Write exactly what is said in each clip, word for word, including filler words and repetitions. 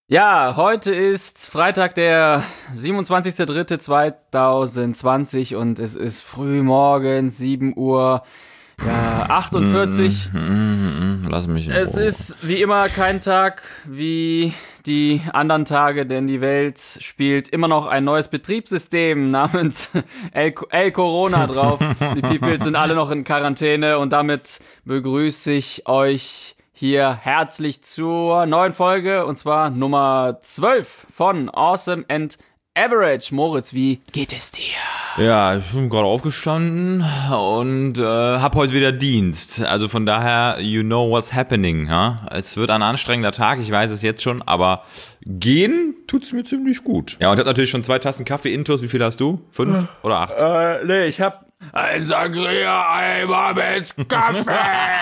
Ja, heute ist Freitag, der siebenundzwanzigster dritter zweitausendzwanzig und es ist früh morgens, sieben Uhr achtundvierzig. Mm, mm, mm, lass mich in Es Ruhe. ist wie immer kein Tag wie die anderen Tage, denn die Welt spielt immer noch ein neues Betriebssystem namens El, El Corona drauf. Die People sind alle noch in Quarantäne und damit begrüße ich euch hier herzlich zur neuen Folge, und zwar Nummer zwölf von Awesome and Average. Moritz, wie geht es dir? Ja, ich bin gerade aufgestanden und äh, hab heute wieder Dienst. Also von daher, you know what's happening. Ja? Es wird ein anstrengender Tag, ich weiß es jetzt schon, aber gehen tut's mir ziemlich gut. Ja, und ich hab natürlich schon zwei Tassen Kaffee intus. Wie viel hast du? Fünf oder acht? Äh, nee, ich hab ein Sangria-Eimer mit Kaffee.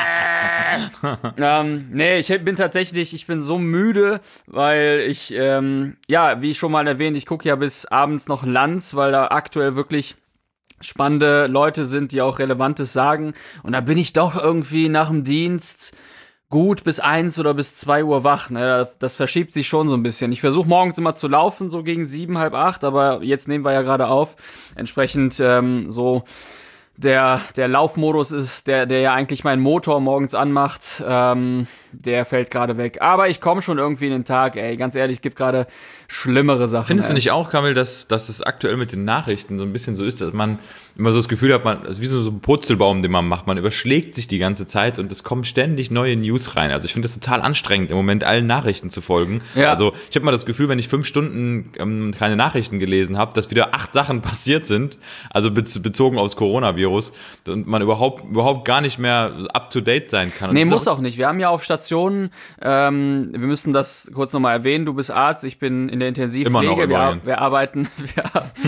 ähm, nee, ich bin tatsächlich, ich bin so müde, weil ich, ähm, ja, wie schon mal erwähnt, ich gucke ja bis abends noch Lanz, weil da aktuell wirklich spannende Leute sind, die auch Relevantes sagen. Und da bin ich doch irgendwie nach dem Dienst gut bis eins oder bis zwei Uhr wach. Ne? Das verschiebt sich schon so ein bisschen. Ich versuche morgens immer zu laufen, so gegen sieben, halb acht, aber jetzt nehmen wir ja gerade auf. Entsprechend ähm, so der der Laufmodus ist, der der ja eigentlich meinen Motor morgens anmacht, ähm, der fällt gerade weg. Aber ich komme schon irgendwie in den Tag, ey. Ganz ehrlich, gibt gerade schlimmere Sachen. Findest ey. du nicht auch, Kamil, dass, dass es aktuell mit den Nachrichten so ein bisschen so ist, dass man immer so das Gefühl hat, man, es ist wie so ein Purzelbaum, den man macht. Man überschlägt sich die ganze Zeit und es kommen ständig neue News rein. Also ich finde das total anstrengend, im Moment allen Nachrichten zu folgen. Ja. Also ich habe mal das Gefühl, wenn ich fünf Stunden ähm, keine Nachrichten gelesen habe, dass wieder acht Sachen passiert sind, also bez- bezogen aufs Coronavirus, und man überhaupt überhaupt gar nicht mehr up-to-date sein kann. Und Nee, das ist muss auch nicht. Wir haben ja auf Stationen, ähm, wir müssen das kurz nochmal erwähnen, du bist Arzt, ich bin in der Intensivpflege. Immer noch wir, übrigens. wir arbeiten, wir,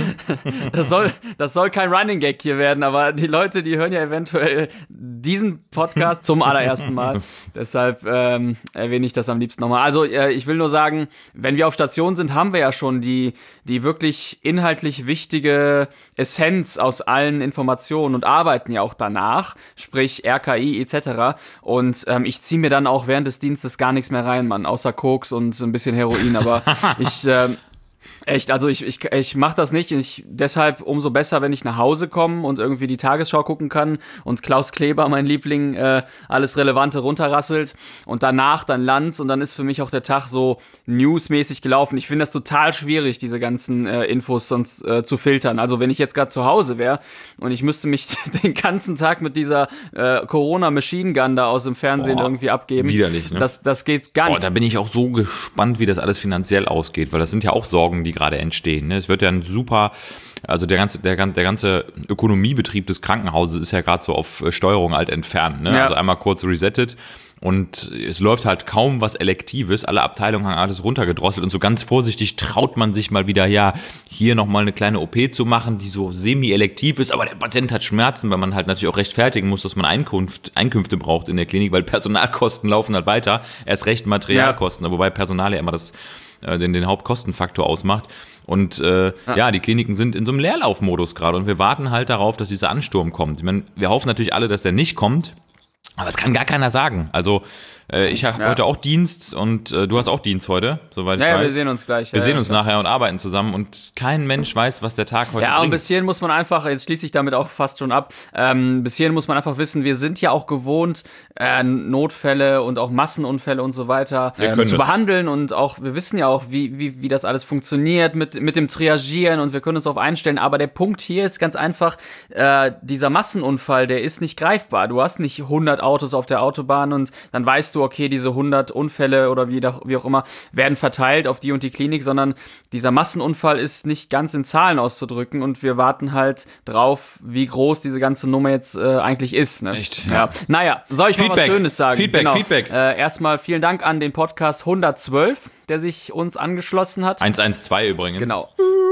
das, soll, das soll kein Running Gag hier werden, aber die Leute, die hören ja eventuell diesen Podcast zum allerersten Mal. Deshalb ähm, erwähne ich das am liebsten nochmal. Also äh, ich will nur sagen, wenn wir auf Station sind, haben wir ja schon die, die wirklich inhaltlich wichtige Essenz aus allen Informationen und arbeiten ja auch danach, sprich R K I et cetera. Und ähm, ich ziehe mir dann auch während des Dienstes gar nichts mehr rein, Mann, außer Koks und ein bisschen Heroin. Aber ich ähm, echt, also ich, ich, ich mach das nicht. Ich, deshalb umso besser, wenn ich nach Hause komme und irgendwie die Tagesschau gucken kann und Klaus Kleber, mein Liebling, äh, alles Relevante runterrasselt und danach dann Lanz und dann ist für mich auch der Tag so newsmäßig gelaufen. Ich finde das total schwierig, diese ganzen äh, Infos sonst äh, zu filtern. Also wenn ich jetzt gerade zu Hause wäre und ich müsste mich den ganzen Tag mit dieser äh, Corona-Machine Gun da aus dem Fernsehen Boah, irgendwie abgeben. widerlich, ne? Das, das geht gar Boah, nicht. da bin ich auch so gespannt, wie das alles finanziell ausgeht, weil das sind ja auch Sorgen, die gerade entstehen. Ne? Es wird ja ein super, also der ganze, der, der ganze Ökonomiebetrieb des Krankenhauses ist ja gerade so auf Steuerung alt entfernt. Ne? Ja. Also einmal kurz resettet. Und es läuft halt kaum was Elektives. Alle Abteilungen haben alles runtergedrosselt und so ganz vorsichtig traut man sich mal wieder, ja, hier nochmal eine kleine O P zu machen, die so semi-elektiv ist, aber der Patient hat Schmerzen, weil man halt natürlich auch rechtfertigen muss, dass man Einkunft, Einkünfte braucht in der Klinik, weil Personalkosten laufen halt weiter, erst recht Materialkosten, ja. Wobei Personal ja immer das, äh, den, den Hauptkostenfaktor ausmacht. Und äh, ja. ja, die Kliniken sind in so einem Leerlaufmodus gerade und wir warten halt darauf, dass dieser Ansturm kommt. Ich meine, wir hoffen natürlich alle, dass der nicht kommt. Aber es kann gar keiner sagen. Also äh, ich habe ja. heute auch Dienst und äh, du hast auch Dienst heute, soweit ich ja, weiß. Ja, wir sehen uns gleich. Wir ja, sehen ja, uns klar. nachher und arbeiten zusammen und kein Mensch weiß, was der Tag heute ja, bringt. Ja, und bis hierhin muss man einfach, jetzt schließe ich damit auch fast schon ab, ähm, bis hierhin muss man einfach wissen, wir sind ja auch gewohnt, äh, Notfälle und auch Massenunfälle und so weiter ähm, zu behandeln und auch, wir wissen ja auch, wie, wie, wie das alles funktioniert mit, mit dem Triagieren und wir können uns darauf einstellen, aber der Punkt hier ist ganz einfach, äh, dieser Massenunfall, der ist nicht greifbar. Du hast nicht hundert Autos auf der Autobahn und dann weißt du, okay, diese hundert Unfälle oder wie, wie auch immer werden verteilt auf die und die Klinik, sondern dieser Massenunfall ist nicht ganz in Zahlen auszudrücken und wir warten halt drauf, wie groß diese ganze Nummer jetzt äh, eigentlich ist. Ne? Echt? Ja. ja. Naja, soll ich Feedback. mal was Schönes sagen? Feedback, genau. Feedback. Äh, erstmal vielen Dank an den Podcast hundertzwölf, der sich uns angeschlossen hat. eins eins zwei übrigens. Genau.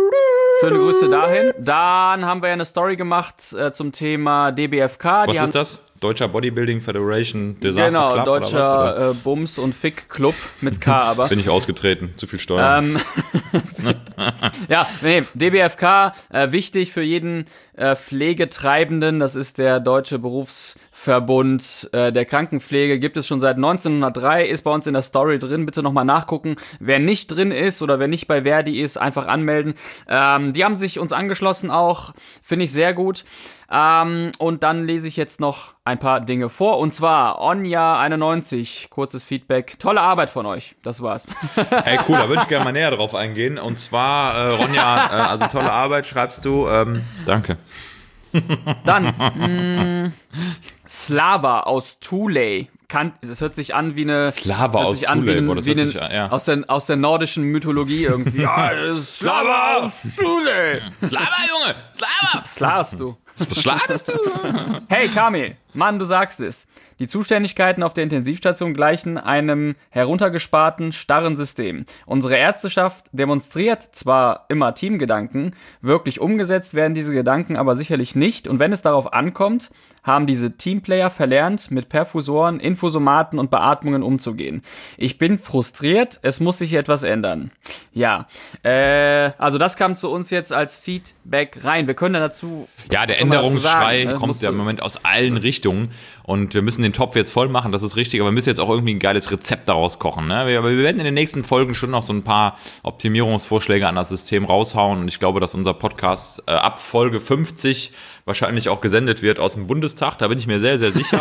Schöne Grüße dahin. Dann haben wir ja eine Story gemacht äh, zum Thema D B F K. Was Die ist haben, das? Deutscher Bodybuilding Federation Disaster genau, Club? deutscher oder was? äh, Bums- und Fick-Club mit K aber. Bin ich ausgetreten, zu viel Steuern. Ähm, ja, nee, D B F K, äh, wichtig für jeden äh, Pflegetreibenden, das ist der Deutsche Berufs Verbund äh, der Krankenpflege gibt es schon seit neunzehnhundertdrei, ist bei uns in der Story drin. Bitte nochmal nachgucken. Wer nicht drin ist oder wer nicht bei Verdi ist, einfach anmelden. Ähm, die haben sich uns angeschlossen auch, finde ich sehr gut. Ähm, und dann lese ich jetzt noch ein paar Dinge vor. Und zwar Onja einundneunzig, kurzes Feedback. Tolle Arbeit von euch. Das war's. Hey, cool, da würde ich gerne mal näher drauf eingehen. Und zwar, äh, Ronja, äh, also tolle Arbeit, schreibst du. Ähm, danke. Dann mh, Slava aus Thule. Kann, das hört sich an wie eine Slava aus Thule, boah, das hört sich an, ja. Aus der, aus der nordischen Mythologie irgendwie. Ja, Slava aus Thule. Slava, Junge, Slava. Slavst du. Was schlagst du? Hey Kamil, Mann, du sagst es. Die Zuständigkeiten auf der Intensivstation gleichen einem heruntergesparten, starren System. Unsere Ärzteschaft demonstriert zwar immer Teamgedanken, wirklich umgesetzt werden diese Gedanken aber sicherlich nicht. Und wenn es darauf ankommt, haben diese Teamplayer verlernt, mit Perfusoren, Infosomaten und Beatmungen umzugehen. Ich bin frustriert, es muss sich etwas ändern. Ja, äh, also das kam zu uns jetzt als Feedback rein. Wir können da dazu... Ja, der Änderungsschrei sagen, kommt ja im Moment aus allen Richtungen und wir müssen den Topf jetzt voll machen, das ist richtig, aber wir müssen jetzt auch irgendwie ein geiles Rezept daraus kochen. Ne? Wir, wir werden in den nächsten Folgen schon noch so ein paar Optimierungsvorschläge an das System raushauen und ich glaube, dass unser Podcast äh, ab Folge fünfzig wahrscheinlich auch gesendet wird aus dem Bundestag, da bin ich mir sehr, sehr sicher.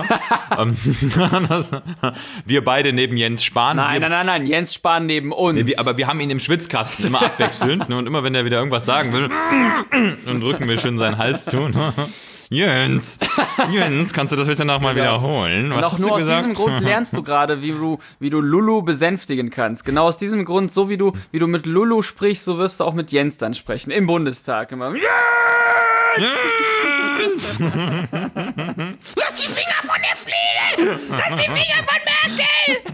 Wir beide neben Jens Spahn. Nein, wir, nein, nein, nein, Jens Spahn neben uns. Nee, wir, aber wir haben ihn im Schwitzkasten immer abwechselnd ne? Und immer, wenn er wieder irgendwas sagen will, dann drücken wir schön seinen Hals zu. Ne? Jens, Jens, kannst du das bitte nochmal ja. wiederholen? Was hast nur du aus gesagt? Diesem Grund lernst du gerade, wie du, wie du Lulu besänftigen kannst. Genau aus diesem Grund, so wie du, wie du mit Lulu sprichst, so wirst du auch mit Jens dann sprechen. Im Bundestag immer. Jens! Jens! Lass die Finger von der Fliege! Lass die Finger von Merkel!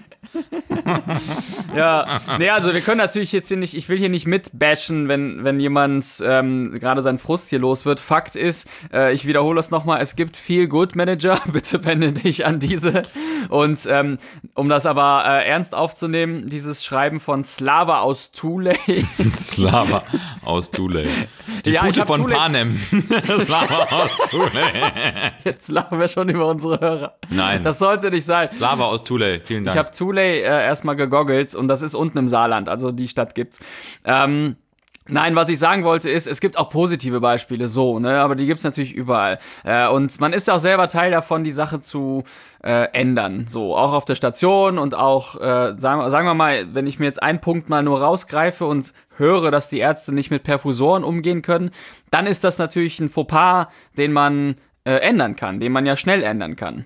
Ja, nee, also wir können natürlich jetzt hier nicht, ich will hier nicht mitbashen, wenn, wenn jemand ähm, gerade seinen Frust hier los wird. Fakt ist, äh, ich wiederhole das nochmal, es gibt viel Good Manager, bitte wende dich an diese. Und ähm, um das aber äh, ernst aufzunehmen, dieses Schreiben von Slava aus Thule. Slava aus Thule. Die ja, Pute von Thule. Panem. Slava aus Thule. Jetzt lachen wir schon über unsere Hörer. Nein. Das sollte nicht sein. Slava aus Thule, vielen Dank. Ich habe Thule äh, erstmal gegoggelt und das ist unten im Saarland, also die Stadt gibt's. Ähm, Nein, was ich sagen wollte ist, es gibt auch positive Beispiele, so, ne, aber die gibt's natürlich überall. Äh, und man ist ja auch selber Teil davon, die Sache zu äh, ändern, so, auch auf der Station und auch, äh, sagen, sagen wir mal, wenn ich mir jetzt einen Punkt mal nur rausgreife und höre, dass die Ärzte nicht mit Perfusoren umgehen können, dann ist das natürlich ein Fauxpas, den man äh, ändern kann, den man ja schnell ändern kann.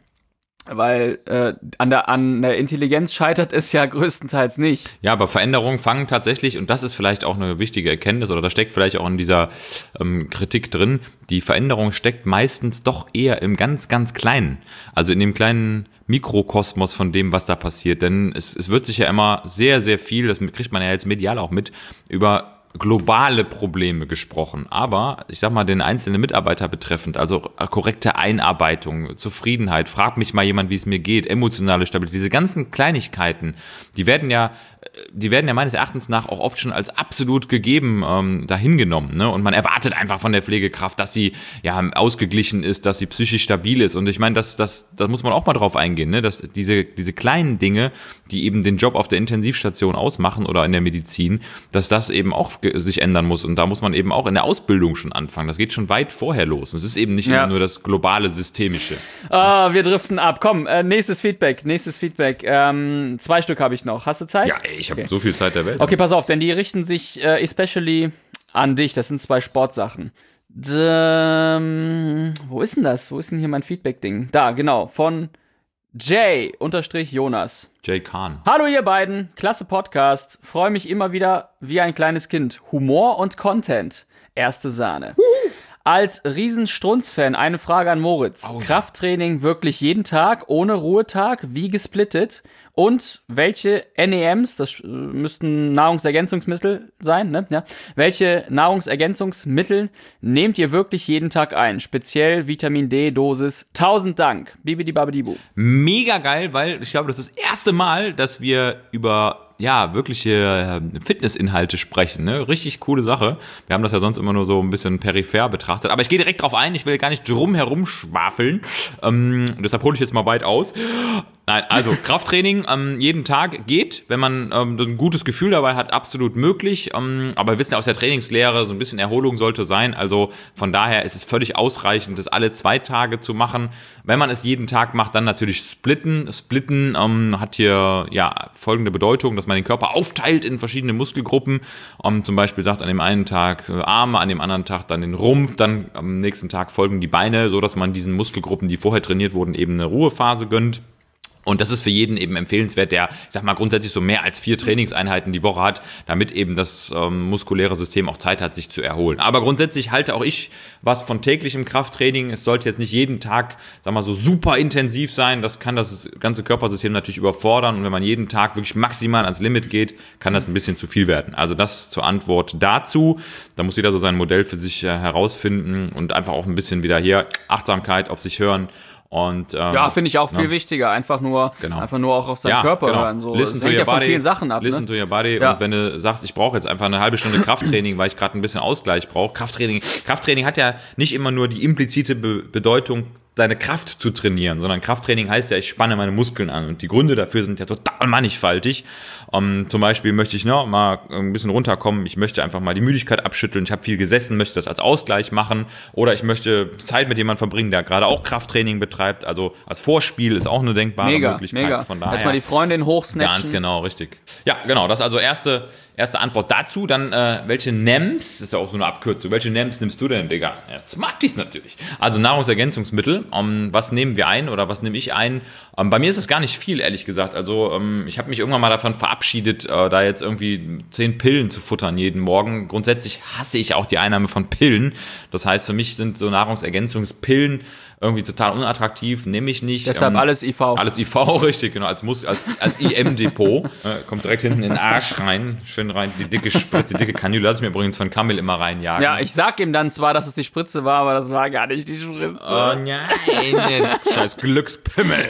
Weil äh, an, der, an der Intelligenz scheitert es ja größtenteils nicht. Ja, aber Veränderungen fangen tatsächlich, und das ist vielleicht auch eine wichtige Erkenntnis, oder das steckt vielleicht auch in dieser ähm, Kritik drin, die Veränderung steckt meistens doch eher im ganz, ganz Kleinen. Also in dem kleinen Mikrokosmos von dem, was da passiert. Denn es, es wird sich ja immer sehr, sehr viel, das kriegt man ja jetzt medial auch mit, über globale Probleme gesprochen, aber ich sag mal den einzelnen Mitarbeiter betreffend, also korrekte Einarbeitung, Zufriedenheit, fragt mich mal jemand, wie es mir geht, emotionale Stabilität, diese ganzen Kleinigkeiten, die werden ja, die werden ja meines Erachtens nach auch oft schon als absolut gegeben ähm, dahingenommen, ne? Und man erwartet einfach von der Pflegekraft, dass sie ja ausgeglichen ist, dass sie psychisch stabil ist. Und ich meine, das, das, das muss man auch mal drauf eingehen, ne? Dass diese, diese kleinen Dinge, die eben den Job auf der Intensivstation ausmachen oder in der Medizin, dass das eben auch sich ändern muss. Und da muss man eben auch in der Ausbildung schon anfangen. Das geht schon weit vorher los. Es ist eben nicht ja. immer nur das globale Systemische. Ah, wir driften ab. Komm, äh, nächstes Feedback. Nächstes Feedback. Ähm, zwei Stück habe ich noch. Hast du Zeit? Ja, ich habe okay. so viel Zeit der Welt. Okay, pass auf, denn die richten sich äh, especially an dich. Das sind zwei Sportsachen. D- wo ist denn das? Wo ist denn hier mein Feedback-Ding? Da, genau. Von J-Jonas. Jay Kahn. Hallo ihr beiden, klasse Podcast. Freue mich immer wieder wie ein kleines Kind. Humor und Content. Erste Sahne. Als Riesenstrunz-Fan eine Frage an Moritz. Oh. Krafttraining wirklich jeden Tag, ohne Ruhetag, wie gesplittet? Und welche N E Ms, das müssten Nahrungsergänzungsmittel sein, ne? Ja. Welche Nahrungsergänzungsmittel nehmt ihr wirklich jeden Tag ein? Speziell Vitamin D-Dosis. Tausend Dank. Bibidi-babidi-bu. Mega geil, weil ich glaube, das ist das erste Mal, dass wir über ja, wirkliche Fitnessinhalte sprechen. Ne? Richtig coole Sache. Wir haben das ja sonst immer nur so ein bisschen peripher betrachtet. Aber ich gehe direkt drauf ein, ich will gar nicht drum herum schwafeln. Ähm, deshalb hole ich jetzt mal weit aus. Nein, also Krafttraining ähm, jeden Tag geht, wenn man ähm, ein gutes Gefühl dabei hat, absolut möglich. Ähm, aber wir wissen ja aus der Trainingslehre, so ein bisschen Erholung sollte sein. Also von daher ist es völlig ausreichend, das alle zwei Tage zu machen. Wenn man es jeden Tag macht, dann natürlich splitten. Splitten ähm, hat hier ja folgende Bedeutung, dass man den Körper aufteilt in verschiedene Muskelgruppen. Ähm, zum Beispiel sagt an dem einen Tag äh, Arme, an dem anderen Tag dann den Rumpf, dann am nächsten Tag folgen die Beine, so dass man diesen Muskelgruppen, die vorher trainiert wurden, eben eine Ruhephase gönnt. Und das ist für jeden eben empfehlenswert, der, ich sag mal, grundsätzlich so mehr als vier Trainingseinheiten die Woche hat, damit eben das ähm, muskuläre System auch Zeit hat, sich zu erholen. Aber grundsätzlich halte auch ich was von täglichem Krafttraining. Es sollte jetzt nicht jeden Tag, sag mal, so super intensiv sein. Das kann das ganze Körpersystem natürlich überfordern. Und wenn man jeden Tag wirklich maximal ans Limit geht, kann das ein bisschen zu viel werden. Also das zur Antwort dazu. Da muss jeder so sein Modell für sich äh, herausfinden und einfach auch ein bisschen wieder hier Achtsamkeit auf sich hören. Und, ähm, ja, finde ich auch viel ja. wichtiger. Einfach nur, genau. einfach nur auch auf seinen ja, Körper genau. hören. So. Listen Das to hängt your ja von body, vielen Sachen ab. Listen Ne? to your body. Ja. Und wenn du sagst, ich brauche jetzt einfach eine halbe Stunde Krafttraining, weil ich gerade ein bisschen Ausgleich brauche. Krafttraining, Krafttraining hat ja nicht immer nur die implizite Be- Bedeutung, seine Kraft zu trainieren, sondern Krafttraining heißt ja, ich spanne meine Muskeln an und die Gründe dafür sind ja total mannigfaltig. Um, zum Beispiel möchte ich ne, mal ein bisschen runterkommen, ich möchte einfach mal die Müdigkeit abschütteln, ich habe viel gesessen, möchte das als Ausgleich machen oder ich möchte Zeit mit jemandem verbringen, der gerade auch Krafttraining betreibt, also als Vorspiel ist auch eine denkbare mega, Möglichkeit. Mega, von daher. Erstmal die Freundin hochsnatchen. Ganz genau, richtig. Ja, genau, das ist also erste, erste Antwort dazu. Dann, äh, welche N E M S, das ist ja auch so eine Abkürzung, welche N E M S nimmst du denn, Digga? Ja, Smarties natürlich. Also Nahrungsergänzungsmittel, um, was nehmen wir ein oder was nehme ich ein? Um, bei mir ist es gar nicht viel, ehrlich gesagt. Also um, ich habe mich irgendwann mal davon verabschiedet, äh, da jetzt irgendwie zehn Pillen zu futtern jeden Morgen. Grundsätzlich hasse ich auch die Einnahme von Pillen. Das heißt, für mich sind so Nahrungsergänzungspillen irgendwie total unattraktiv, nehme ich nicht. Deshalb ähm, alles I V. Alles I V, richtig, genau, als, Mus- als, als I M-Depot. äh, kommt direkt hinten in den Arsch rein, schön rein, die dicke Spritze, die dicke Kanüle, lass ich mir übrigens von Kamil immer reinjagen. Ja, ich sag ihm dann zwar, dass es die Spritze war, aber das war gar nicht die Spritze. Oh nein, scheiß Glückspimmel.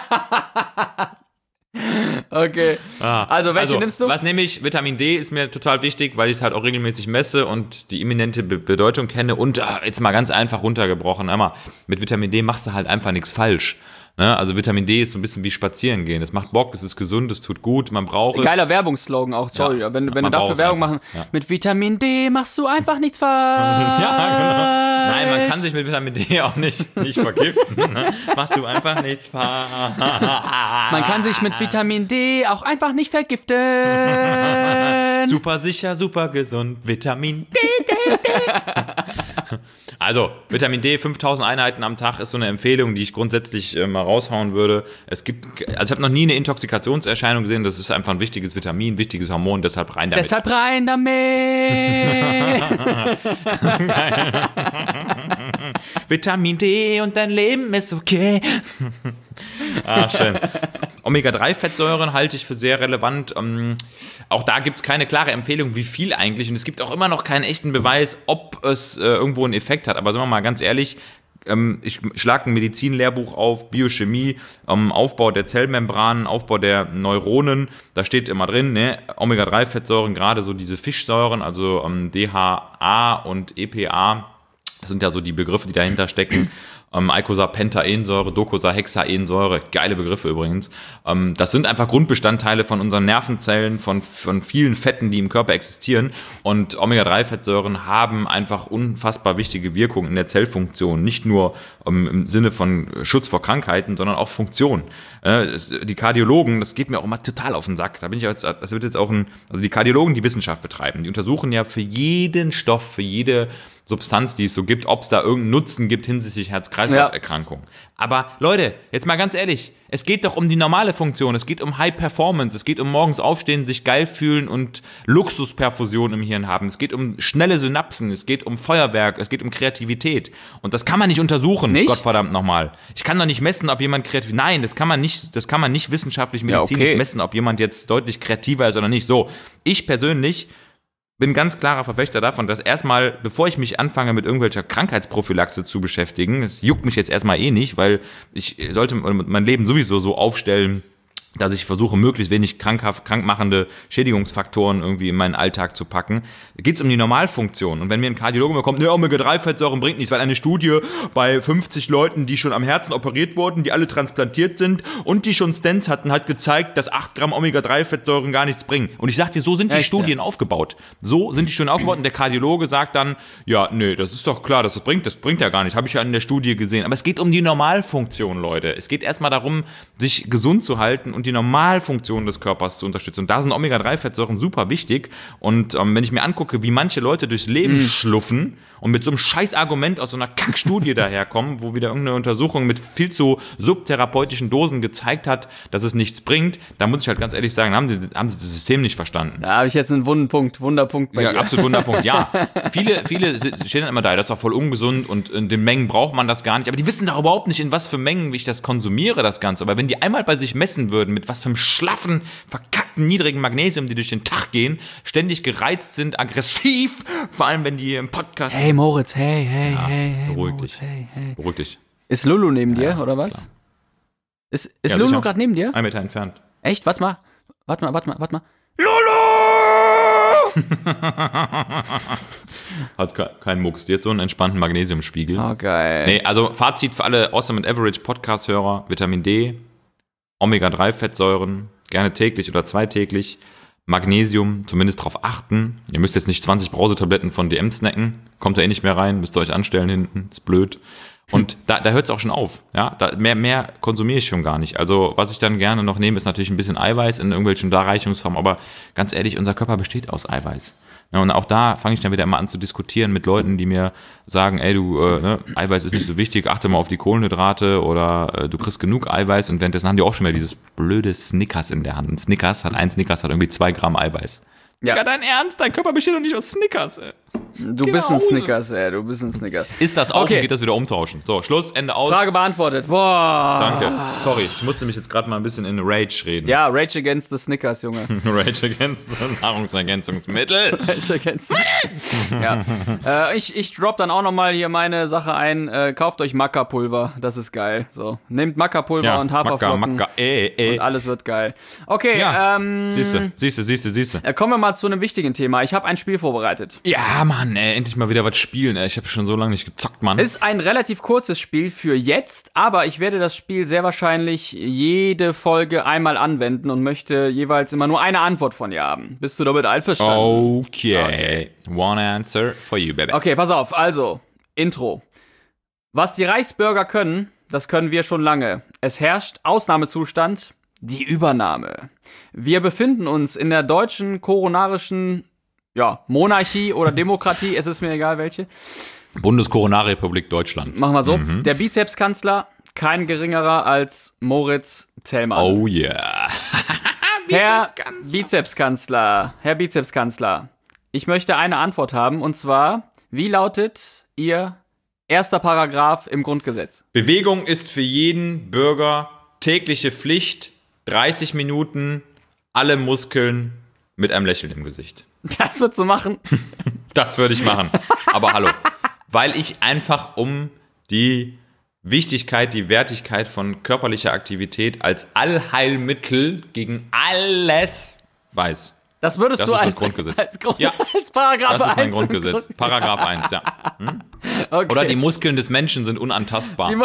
Okay. Ah, Also, welche nimmst du? Was nehme ich? Vitamin D ist mir total wichtig, weil ich es halt auch regelmäßig messe und die eminente Be- Bedeutung kenne. Und ah, jetzt mal ganz einfach runtergebrochen, einmal, mit Vitamin D machst du halt einfach nichts falsch. Ne? Also Vitamin D ist so ein bisschen wie spazieren gehen. Es macht Bock, es ist gesund, es tut gut, man braucht es. Geiler Werbungsslogan auch, sorry. Ja, wenn wenn man du dafür braucht es Werbung einfach. machen, Ja. mit Vitamin D machst du einfach nichts falsch. Ja, genau. Nein, man kann sich mit Vitamin D auch nicht, nicht vergiften. Ne? Machst du einfach nichts falsch. Man kann sich mit Vitamin D auch einfach nicht vergiften. Super sicher, super gesund. Vitamin D. Also, Vitamin D, fünftausend Einheiten am Tag ist so eine Empfehlung, die ich grundsätzlich äh, mal raushauen würde. Es gibt, also ich habe noch nie eine Intoxikationserscheinung gesehen, das ist einfach ein wichtiges Vitamin, wichtiges Hormon, deshalb rein damit. Deshalb rein damit. Vitamin D und dein Leben ist okay. Ah, schön. Omega drei Fettsäuren halte ich für sehr relevant. Ähm, auch da gibt es keine klare Empfehlung, wie viel eigentlich. Und es gibt auch immer noch keinen echten Beweis, ob es äh, irgendwo einen Effekt hat. Aber sagen wir mal ganz ehrlich, ähm, ich schlage ein Medizinlehrbuch auf, Biochemie, ähm, Aufbau der Zellmembranen, Aufbau der Neuronen. Da steht immer drin, ne, Omega drei Fettsäuren, gerade so diese Fischsäuren, also ähm, D H A und E P A. Das sind ja so die Begriffe, die dahinter stecken. Ähm, Eicosapentaensäure, Docosahexaensäure, geile Begriffe übrigens. Ähm, das sind einfach Grundbestandteile von unseren Nervenzellen, von, von vielen Fetten, die im Körper existieren. Und Omega drei Fettsäuren haben einfach unfassbar wichtige Wirkungen in der Zellfunktion. Nicht nur ähm, im Sinne von Schutz vor Krankheiten, sondern auch Funktion. Äh, es, die Kardiologen, das geht mir auch immer total auf den Sack. Da bin ich jetzt, das wird jetzt auch ein, also die Kardiologen, die Wissenschaft betreiben, die untersuchen ja für jeden Stoff, für jede Substanz, die es so gibt, ob es da irgendeinen Nutzen gibt hinsichtlich Herz-Kreislauf-Erkrankungen. Ja. Aber Leute, jetzt mal ganz ehrlich, es geht doch um die normale Funktion, es geht um High Performance, es geht um morgens aufstehen, sich geil fühlen und Luxusperfusion im Hirn haben. Es geht um schnelle Synapsen, es geht um Feuerwerk, es geht um Kreativität. Und das kann man nicht untersuchen, nicht? Gottverdammt nochmal. Ich kann doch nicht messen, ob jemand kreativ... Nein, das kann man nicht, das kann man nicht wissenschaftlich, medizinisch ja, okay. messen, ob jemand jetzt deutlich kreativer ist oder nicht. So, ich persönlich bin ganz klarer Verfechter davon, dass erstmal, bevor ich mich anfange mit irgendwelcher Krankheitsprophylaxe zu beschäftigen, das juckt mich jetzt erstmal eh nicht, weil ich sollte mein Leben sowieso so aufstellen, dass ich versuche, möglichst wenig krankhaft, krankmachende Schädigungsfaktoren irgendwie in meinen Alltag zu packen. Da geht es um die Normalfunktion. Und wenn mir ein Kardiologe mal kommt, ne, Omega drei Fettsäuren bringt nichts, weil eine Studie bei fünfzig Leuten, die schon am Herzen operiert wurden, die alle transplantiert sind und die schon Stents hatten, hat gezeigt, dass acht Gramm Omega drei Fettsäuren gar nichts bringen. Und ich sag dir, so sind die Echt, Studien ja? aufgebaut. So sind die Studien aufgebaut und der Kardiologe sagt dann, ja, nee, das ist doch klar, dass das bringt, das bringt ja gar nicht, habe ich ja in der Studie gesehen. Aber es geht um die Normalfunktion, Leute. Es geht erstmal darum, sich gesund zu halten und die Normalfunktion des Körpers zu unterstützen. Und da sind Omega drei Fettsäuren super wichtig. Und ähm, wenn ich mir angucke, wie manche Leute durchs Leben mm. schluffen und mit so einem scheiß Argument aus so einer Kackstudie daherkommen, wo wieder irgendeine Untersuchung mit viel zu subtherapeutischen Dosen gezeigt hat, dass es nichts bringt, da muss ich halt ganz ehrlich sagen, haben sie, haben sie das System nicht verstanden. Da habe ich jetzt einen Wundenpunkt, Wunderpunkt bei ja, dir. Absolut Wunderpunkt, ja. viele, viele stehen dann immer da, das ist doch voll ungesund und in den Mengen braucht man das gar nicht. Aber die wissen doch überhaupt nicht, in was für Mengen ich das konsumiere, das Ganze. Aber wenn die einmal bei sich messen würden, mit was für einem schlaffen, verkackten, niedrigen Magnesium, die durch den Tag gehen, ständig gereizt sind, aggressiv, vor allem wenn die im Podcast... Hey Moritz, hey, hey, ja, hey, hey, beruhig Moritz, dich. hey, hey. Beruhig dich. Ist Lulu neben dir, Ja, oder was? klar. Ist, ist Ja, Lulu sicher. gerade neben dir? Ein Meter entfernt. Echt? Warte mal. Warte mal, warte mal, warte mal. Lolo! Hat ke- keinen Mucks. Die hat so einen entspannten Magnesiumspiegel. Oh, geil. Nee, also Fazit für alle Awesome and Average Podcast-Hörer: Vitamin D, Omega drei Fettsäuren, gerne täglich oder zweitäglich. Magnesium, zumindest darauf achten. Ihr müsst jetzt nicht zwanzig Brausetabletten von D M snacken. Kommt da eh nicht mehr rein, müsst ihr euch anstellen hinten. Ist blöd. Und da, da hört es auch schon auf. Ja? Da, mehr, mehr konsumiere ich schon gar nicht. Also was ich dann gerne noch nehme, ist natürlich ein bisschen Eiweiß in irgendwelchen Darreichungsformen. Aber ganz ehrlich, unser Körper besteht aus Eiweiß. Ja, und auch da fange ich dann wieder immer an zu diskutieren mit Leuten, die mir sagen, ey, du, äh, ne, Eiweiß ist nicht so wichtig, achte mal auf die Kohlenhydrate oder äh, du kriegst genug Eiweiß. Und währenddessen haben die auch schon wieder dieses blöde Snickers in der Hand. Ein Snickers hat, ein Snickers hat irgendwie zwei Gramm Eiweiß. Ja. Ja, dein Ernst? Dein Körper besteht doch nicht aus Snickers, ey. Du Geh bist nach ein Hause. Snickers, ey, du bist ein Snickers. Ist das auch Okay. und geht das wieder umtauschen. So, Schluss, Ende aus. Frage beantwortet. Boah. Danke. Sorry, ich musste mich jetzt gerade mal ein bisschen in Rage reden. Ja, Rage Against the Snickers, Junge. Rage against Nahrungsergänzungsmittel. Rage Against the Ja. Äh, ich, ich drop dann auch nochmal hier meine Sache ein. Äh, kauft euch Maca-Pulver, das ist geil. So, nehmt Maca-Pulver Ja, und Haferflocken Maca, Maca, äh, äh. und alles wird geil. Okay, Ja, ähm, siehste, siehste, siehste, siehste. äh, kommen wir mal zu einem wichtigen Thema. Ich habe ein Spiel vorbereitet. Ja, Mann, ey, endlich mal wieder was spielen, ey. Ich habe schon so lange nicht gezockt, Mann. Ist ein relativ kurzes Spiel für jetzt, aber ich werde das Spiel sehr wahrscheinlich jede Folge einmal anwenden und möchte jeweils immer nur eine Antwort von dir haben. Bist du damit einverstanden? Okay. Okay. One answer for you, baby. Okay, pass auf. Also, Intro. Was die Reichsbürger können, das können wir schon lange. Es herrscht Ausnahmezustand, die Übernahme. Wir befinden uns in der deutschen koronarischen ja, Monarchie oder Demokratie, es ist mir egal welche. Bundeskorona-Republik Deutschland. Machen wir so. Mhm. Der Bizepskanzler, kein geringerer als Moritz Zellmann. Oh yeah. Herr Bizepskanzler, Herr Bizepskanzler, ich möchte eine Antwort haben, und zwar, wie lautet Ihr erster Paragraph im Grundgesetz? Bewegung ist für jeden Bürger tägliche Pflicht. dreißig Minuten, alle Muskeln mit einem Lächeln im Gesicht. Das wird so machen. Das würde ich machen. Aber hallo. Weil ich einfach um die Wichtigkeit, die Wertigkeit von körperlicher Aktivität als Allheilmittel gegen alles weiß. Das würdest Das du ist das als, Grundgesetz. als, Grund, Ja. als Paragraph Das ist mein eins im Grundgesetz. Grund- Paragraph eins, ja. Hm? Okay. Oder die Muskeln des Menschen sind unantastbar. Die,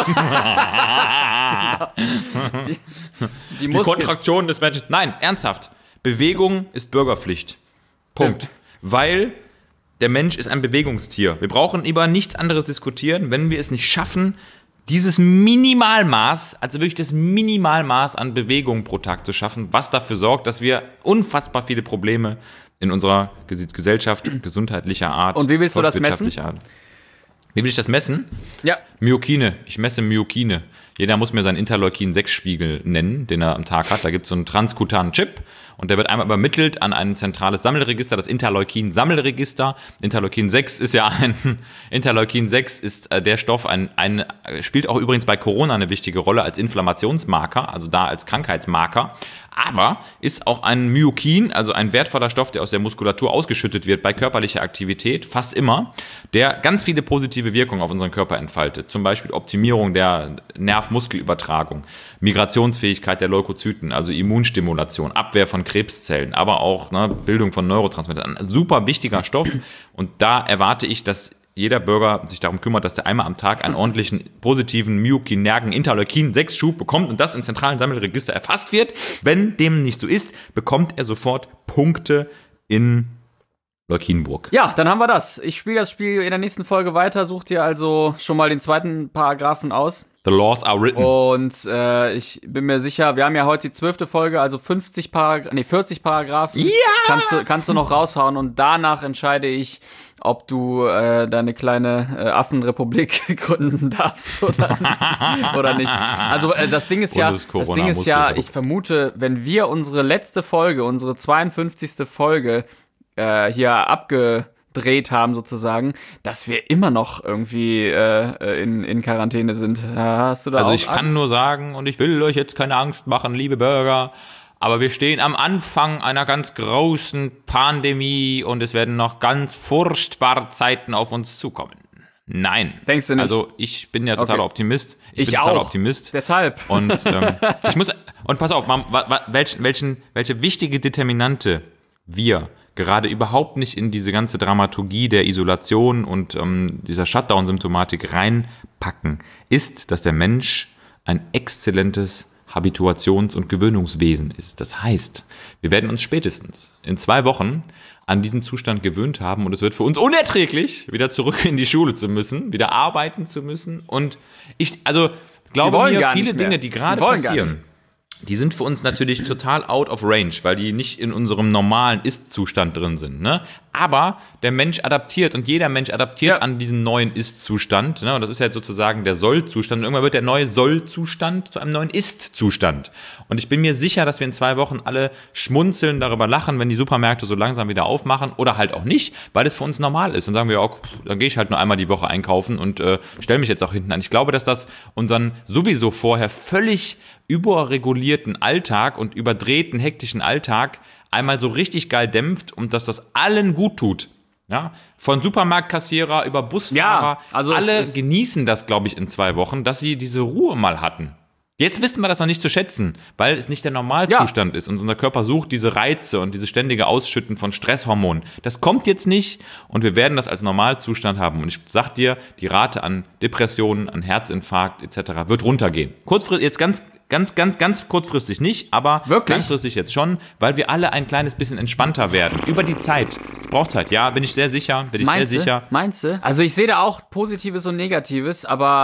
Die, Mu- die, die die Muskeln. Kontraktion des Menschen. Nein, ernsthaft. Bewegung ist Bürgerpflicht. Punkt. Ja. Weil der Mensch ist ein Bewegungstier. Wir brauchen über nichts anderes diskutieren, wenn wir es nicht schaffen, dieses Minimalmaß, also wirklich das Minimalmaß an Bewegung pro Tag zu schaffen, was dafür sorgt, dass wir unfassbar viele Probleme in unserer Ges- Gesellschaft, gesundheitlicher Art, Und wie willst du das messen? volkswirtschaftlicher Art. Wie will ich das messen? Ja. Myokine. Ich messe Myokine. Jeder muss mir seinen Interleukin sechs Spiegel nennen, den er am Tag hat. Da gibt es so einen transkutanen Chip und der wird einmal übermittelt an ein zentrales Sammelregister, das Interleukin-Sammelregister. Interleukin sechs ist ja ein, Interleukin sechs ist äh, der Stoff, ein, ein, spielt auch übrigens bei Corona eine wichtige Rolle als Inflammationsmarker, also da als Krankheitsmarker. Aber ist auch ein Myokin, also ein wertvoller Stoff, der aus der Muskulatur ausgeschüttet wird bei körperlicher Aktivität, fast immer, der ganz viele positive Wirkungen auf unseren Körper entfaltet. Zum Beispiel Optimierung der Nerv Nerv-Muskelübertragung, Migrationsfähigkeit der Leukozyten, also Immunstimulation, Abwehr von Krebszellen, aber auch ne, Bildung von Neurotransmittern. Ein super wichtiger Stoff und da erwarte ich, dass jeder Bürger sich darum kümmert, dass der einmal am Tag einen ordentlichen positiven myokinergen Interleukin sechs Schub bekommt und das im zentralen Sammelregister erfasst wird. Wenn dem nicht so ist, bekommt er sofort Punkte in Leukinburg. Ja, dann haben wir das. Ich spiele das Spiel in der nächsten Folge weiter. Such dir also schon mal den zweiten Paragraphen aus. The laws are written. Und äh, ich bin mir sicher, wir haben ja heute die zwölfte Folge, also fünfzig Paragraphen, nee, vierzig Paragraphen. Ja! Kannst du, kannst du noch raushauen und danach entscheide ich, ob du äh, deine kleine äh, Affenrepublik gründen darfst oder, oder nicht. Also äh, das Ding ist ja, das Ding ist ja, ich vermute, wenn wir unsere letzte Folge, unsere zweiundfünfzigste Folge äh, hier abgedreht haben sozusagen, dass wir immer noch irgendwie äh, in, in Quarantäne sind. Hast du da Also auch ich Angst? kann nur sagen, und ich will euch jetzt keine Angst machen, liebe Bürger, aber wir stehen am Anfang einer ganz großen Pandemie und es werden noch ganz furchtbare Zeiten auf uns zukommen. Nein. Denkst du nicht? Also ich bin ja totaler Okay. Optimist. Ich, Ich bin totaler auch. Optimist. Deshalb. Und ähm, ich muss und pass auf, Mam, wa, wa, welchen, welchen, welche wichtige Determinante wir gerade überhaupt nicht in diese ganze Dramaturgie der Isolation und ähm, dieser Shutdown-Symptomatik reinpacken, ist, dass der Mensch ein exzellentes Habituations- und Gewöhnungswesen ist. Das heißt, wir werden uns spätestens in zwei Wochen an diesen Zustand gewöhnt haben und es wird für uns unerträglich, wieder zurück in die Schule zu müssen, wieder arbeiten zu müssen und ich, also glaube wollen mir, gar viele nicht mehr. Dinge, die gerade Die wollen gar passieren, die sind für uns natürlich total out of range, weil die nicht in unserem normalen Ist-Zustand drin sind. Ne? Aber der Mensch adaptiert und jeder Mensch adaptiert Ja. an diesen neuen Ist-Zustand. Ne? Und das ist ja sozusagen der Soll-Zustand. Und irgendwann wird der neue Soll-Zustand zu einem neuen Ist-Zustand. Und ich bin mir sicher, dass wir in zwei Wochen alle schmunzeln, darüber lachen, wenn die Supermärkte so langsam wieder aufmachen oder halt auch nicht, weil es für uns normal ist. Und sagen wir auch, dann gehe ich halt nur einmal die Woche einkaufen und äh, stelle mich jetzt auch hinten an. Ich glaube, dass das unseren sowieso vorher völlig überregulierten Alltag und überdrehten, hektischen Alltag einmal so richtig geil dämpft und dass das allen gut tut. Ja, von Supermarktkassierer über Busfahrer, Ja, also es alle ist- genießen das, glaube ich, in zwei Wochen, dass sie diese Ruhe mal hatten. Jetzt wissen wir das noch nicht zu schätzen, weil es nicht der Normalzustand ist und unser Körper sucht diese Reize und diese ständige Ausschütten von Stresshormonen. Das kommt jetzt nicht und wir werden das als Normalzustand haben. Und ich sag dir, die Rate an Depressionen, an Herzinfarkt et cetera wird runtergehen. Kurzfristig, jetzt ganz, ganz, ganz, ganz kurzfristig nicht, aber Wirklich? langfristig jetzt schon, weil wir alle ein kleines bisschen entspannter werden. Über die Zeit. Es braucht Zeit, ja, bin ich sehr sicher, bin ich Meinst sehr du? sicher. Meinst du? Also ich sehe da auch Positives und Negatives,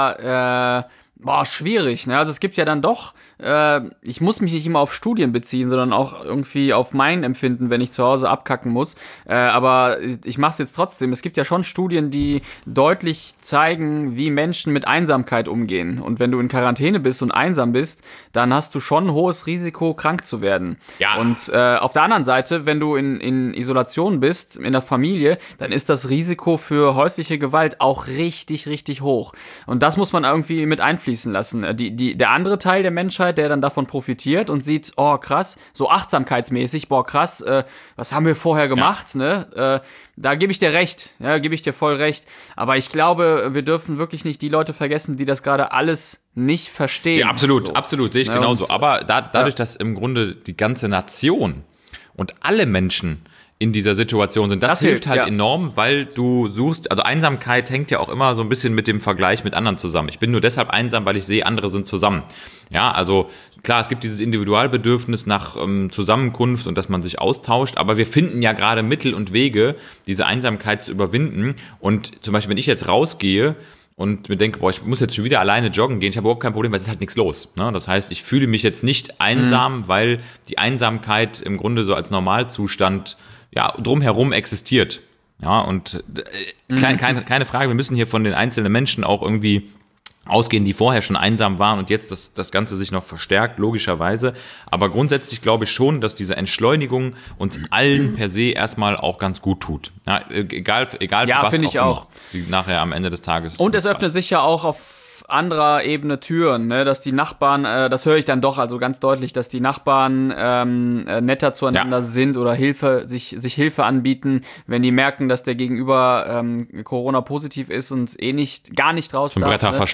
aber äh, boah, schwierig. Ne? Also es gibt ja dann doch, äh, ich muss mich nicht immer auf Studien beziehen, sondern auch irgendwie auf mein Empfinden, wenn ich zu Hause abkacken muss. Äh, aber ich mache es jetzt trotzdem. Es gibt ja schon Studien, die deutlich zeigen, wie Menschen mit Einsamkeit umgehen. Und wenn du in Quarantäne bist und einsam bist, dann hast du schon ein hohes Risiko, krank zu werden. Ja. Und äh, auf der anderen Seite, wenn du in, in Isolation bist, in der Familie, dann ist das Risiko für häusliche Gewalt auch richtig, richtig hoch. Und das muss man irgendwie mit einfließen lassen. Die, die, der andere Teil der Menschheit, der dann davon profitiert und sieht, oh krass, so achtsamkeitsmäßig, boah krass, äh, was haben wir vorher gemacht, ne? Äh, da gebe ich dir recht, ja, gebe ich dir voll recht. Aber ich glaube, wir dürfen wirklich nicht die Leute vergessen, die das gerade alles nicht verstehen. Ja, absolut, So. absolut, sehe ich Ja, genauso. und- Aber da, dadurch, Ja. dass im Grunde die ganze Nation und alle Menschen in dieser Situation sind, das, Das hilft hilft, halt ja. enorm, weil du suchst, also Einsamkeit hängt ja auch immer so ein bisschen mit dem Vergleich mit anderen zusammen. Ich bin nur deshalb einsam, weil ich sehe, andere sind zusammen. Ja, also klar, es gibt dieses Individualbedürfnis nach ähm, Zusammenkunft und dass man sich austauscht, aber wir finden ja gerade Mittel und Wege, diese Einsamkeit zu überwinden. Und zum Beispiel, wenn ich jetzt rausgehe und mir denke, boah, ich muss jetzt schon wieder alleine joggen gehen, ich habe überhaupt kein Problem, weil es ist halt nichts los. Ne? Das heißt, ich fühle mich jetzt nicht einsam, Mhm. weil die Einsamkeit im Grunde so als Normalzustand ja, drumherum existiert. Ja, und äh, klein, keine, keine Frage, wir müssen hier von den einzelnen Menschen auch irgendwie ausgehen, die vorher schon einsam waren und jetzt das, das Ganze sich noch verstärkt, logischerweise. Aber grundsätzlich glaube ich schon, dass diese Entschleunigung uns allen per se erstmal auch ganz gut tut. Ja, egal, egal Ja, für was finde ich auch, auch. immer sie nachher am Ende des Tages. Und es öffnet sich ja auch auf anderer Ebene Türen, ne? Dass die Nachbarn, äh, das höre ich dann doch also ganz deutlich, dass die Nachbarn ähm, äh, netter zueinander Ja. sind oder Hilfe, sich, sich Hilfe anbieten, wenn die merken, dass der Gegenüber ähm, Corona positiv ist und eh nicht, gar nicht raus Zum darf, ne? Bretterverschlag.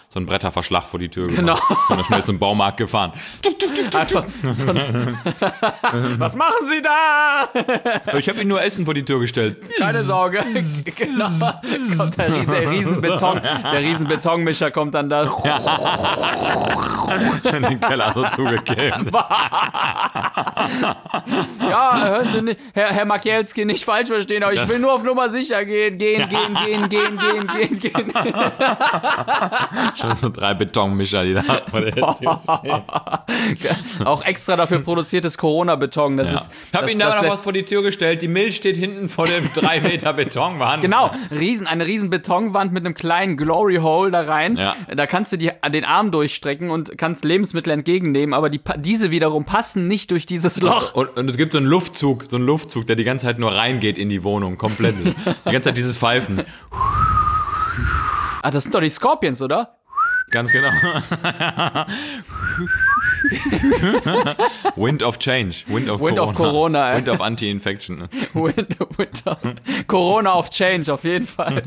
so einen Bretterverschlag vor die Tür Genau. gemacht. Und dann schnell zum Baumarkt gefahren. Einfach so ein Was machen Sie da? Ich habe Ihnen nur Essen vor die Tür gestellt. Keine Sorge. Genau. Kommt der, der Riesenbeton, der Riesenbetonmischer kommt dann da. In den Keller so zugekehrt. Ja, hören Sie nicht, Herr, Herr Makielski, nicht falsch verstehen, aber ich will nur auf Nummer sicher gehen. Gehen, gehen, gehen, gehen, gehen, gehen, gehen. Schon so drei Betonmischer, die da vor der Tür stehen. Auch extra dafür produziertes Corona-Beton. Das Ja. ist, Ich habe das, Ihnen da das noch lässt- was vor die Tür gestellt. Die Milch steht hinten vor dem drei Meter Betonwand. Genau, riesen, eine riesen Betonwand mit einem kleinen Glory Hole da rein. Ja. Da kannst du die, den Arm durchstrecken und kannst Lebensmittel entgegennehmen, aber die, diese wiederum passen nicht durch dieses Loch. Und, und es gibt so einen Luftzug, so einen Luftzug, der die ganze Zeit nur reingeht in die Wohnung, komplett. Die ganze Zeit dieses Pfeifen. Ah, das sind doch die Scorpions, oder? Ganz genau. Wind of Change. Wind of Wind Corona. of Corona, ey. Wind of Anti-Infection. Winter, Winter. Corona of Change, auf jeden Fall.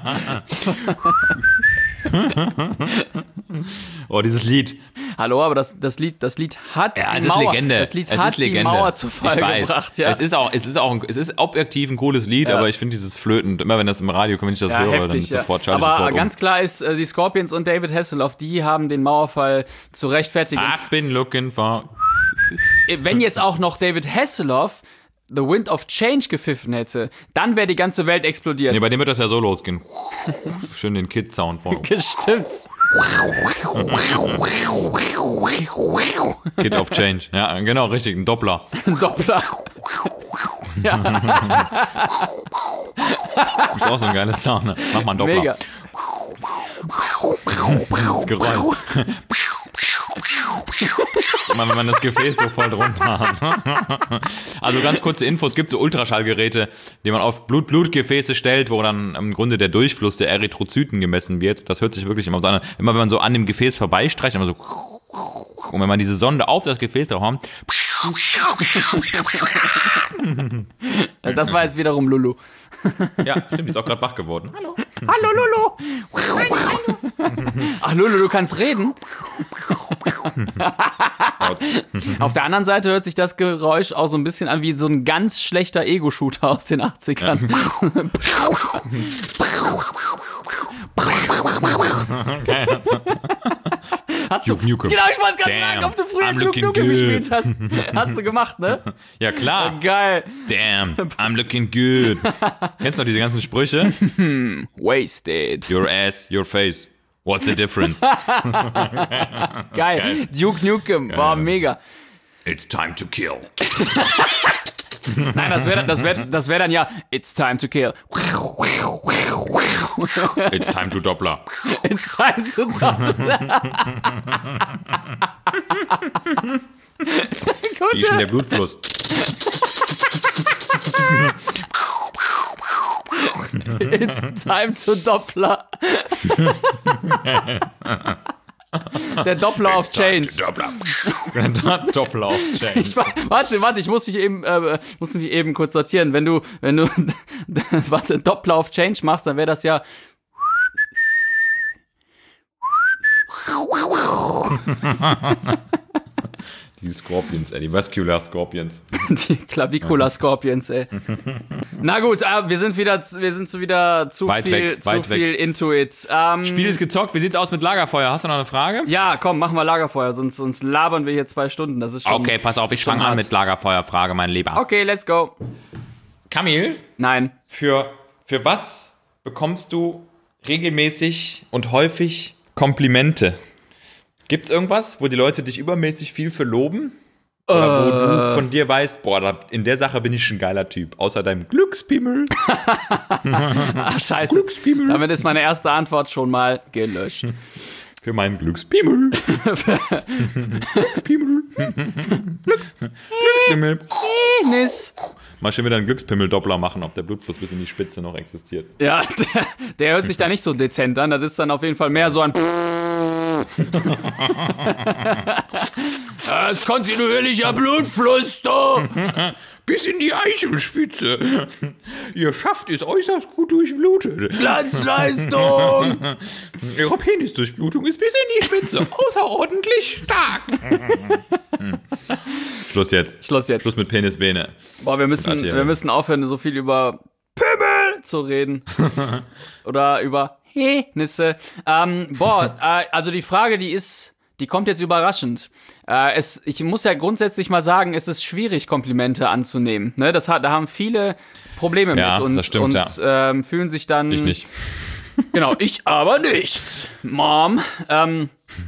Oh, dieses Lied. Hallo, aber das, das, Lied, das Lied hat Ja, die es ist Mauer, Legende. das Lied es hat ist Legende. die Mauer zu Fall ich weiß. gebracht. Ja. Es ist auch, es ist auch, ein, es ist objektiv ein cooles Lied, Ja. aber ich finde dieses Flöten, immer wenn das im Radio kommt, wenn ich das Ja, höre, heftig, dann ist ja. sofort schalte ich Aber sofort um. ganz klar ist, äh, die Scorpions und David Hasselhoff, die haben den Mauerfall zu rechtfertigen. I've been looking for... Wenn jetzt auch noch David Hasselhoff The Wind of Change gepfiffen hätte, dann wäre die ganze Welt explodiert. Nee, bei dem wird das ja so losgehen. Schön den Kid-Sound von Gestimmt. Kid of Change. Ja, genau, richtig, ein Doppler. Ein Doppler. Das ist auch so ein geiles Sound. Ne? Mach mal einen Doppler. Mega. Das Geräusch. Immer wenn man das Gefäß so voll drunter hat. Also ganz kurze Infos, es gibt so Ultraschallgeräte, die man auf Blut-Blut-Gefäße stellt, wo dann im Grunde der Durchfluss der Erythrozyten gemessen wird. Das hört sich wirklich immer so an. Immer wenn man so an dem Gefäß vorbeistreicht, immer so. Und wenn man diese Sonde auf das Gefäß drauf hat. Das war jetzt wiederum Lulu. Ja, stimmt, die ist auch gerade wach geworden. Hallo. Hallo Lulu. Ach Lulu, du kannst reden. Auf der anderen Seite hört sich das Geräusch auch so ein bisschen an wie so ein ganz schlechter Ego-Shooter aus den achtzigern. Hast du, Duke Nukem. genau, ich wollte gerade Damn, sagen, ob du früher I'm Duke looking Nukem good. gespielt hast. Hast du gemacht, ne? Ja, klar. Geil. Damn, I'm looking good. Kennst du noch diese ganzen Sprüche? Wasted. Your ass, your face. What's the difference? Geil. Duke Nukem war mega. It's time to kill. Nein, das wäre das wär, das wär dann ja It's time to kill. It's time to Doppler. It's time to doppeln. Wie ist denn der Blutfluss? It's time to Doppler. Der Doppler of Change. Doppler. Doppler of Change. Ich, wa- warte, warte, ich muss mich eben, äh, muss mich eben kurz sortieren. Wenn du, wenn du, warte, Doppler of Change machst, dann wäre das ja. Die Scorpions, ey, die Vascular Scorpions. Die Clavicula Scorpions, ey. Na gut, äh, wir sind wieder, wir sind so wieder zu Weit viel, weg, zu weit viel into it. Ähm, Spiel ist gezockt, wie sieht's aus mit Lagerfeuer? Hast du noch eine Frage? Ja, komm, machen wir Lagerfeuer, sonst, sonst labern wir hier zwei Stunden. Das ist schon. Okay, pass auf, ich schon fange an hart. mit Lagerfeuerfrage, mein Lieber. Okay, let's go. Kamil, Nein. für, für was bekommst du regelmäßig und häufig Komplimente? Gibt's irgendwas, wo die Leute dich übermäßig viel für loben? Oder wo du von dir weißt, boah, da, in der Sache bin ich ein geiler Typ. Außer deinem Glückspimmel. Ach, scheiße. Glückspimmel. Damit ist meine erste Antwort schon mal gelöscht. Für meinen Glückspimmel. Glückspimmel. Glückspimmel. Penis. Mal schön wieder einen Glückspimmel-Doppler machen, ob der Blutfluss bis in die Spitze noch existiert. Ja, der, der hört sich da nicht so dezent an. Das ist dann auf jeden Fall mehr so ein. Es ist kontinuierlicher Blutfluss, du! bis in die Eichelspitze. Ihr Schaft ist äußerst gut durchblutet. Glanzleistung! Ihre Penisdurchblutung ist bis in die Spitze außerordentlich stark. Schluss jetzt. Schluss jetzt. Schluss mit Penisvene. Boah, wir müssen, wir müssen aufhören, so viel über Pimmel zu reden. Oder über Penisse. Ähm, boah, äh, also die Frage, die ist, die kommt jetzt überraschend. Äh, es, ich muss ja grundsätzlich mal sagen, es ist schwierig, Komplimente anzunehmen. Ne? Das hat, da haben viele Probleme ja, mit und, das stimmt, und ja. ähm, fühlen sich dann. Ich nicht. Genau, ich aber nicht, Mom. Ähm,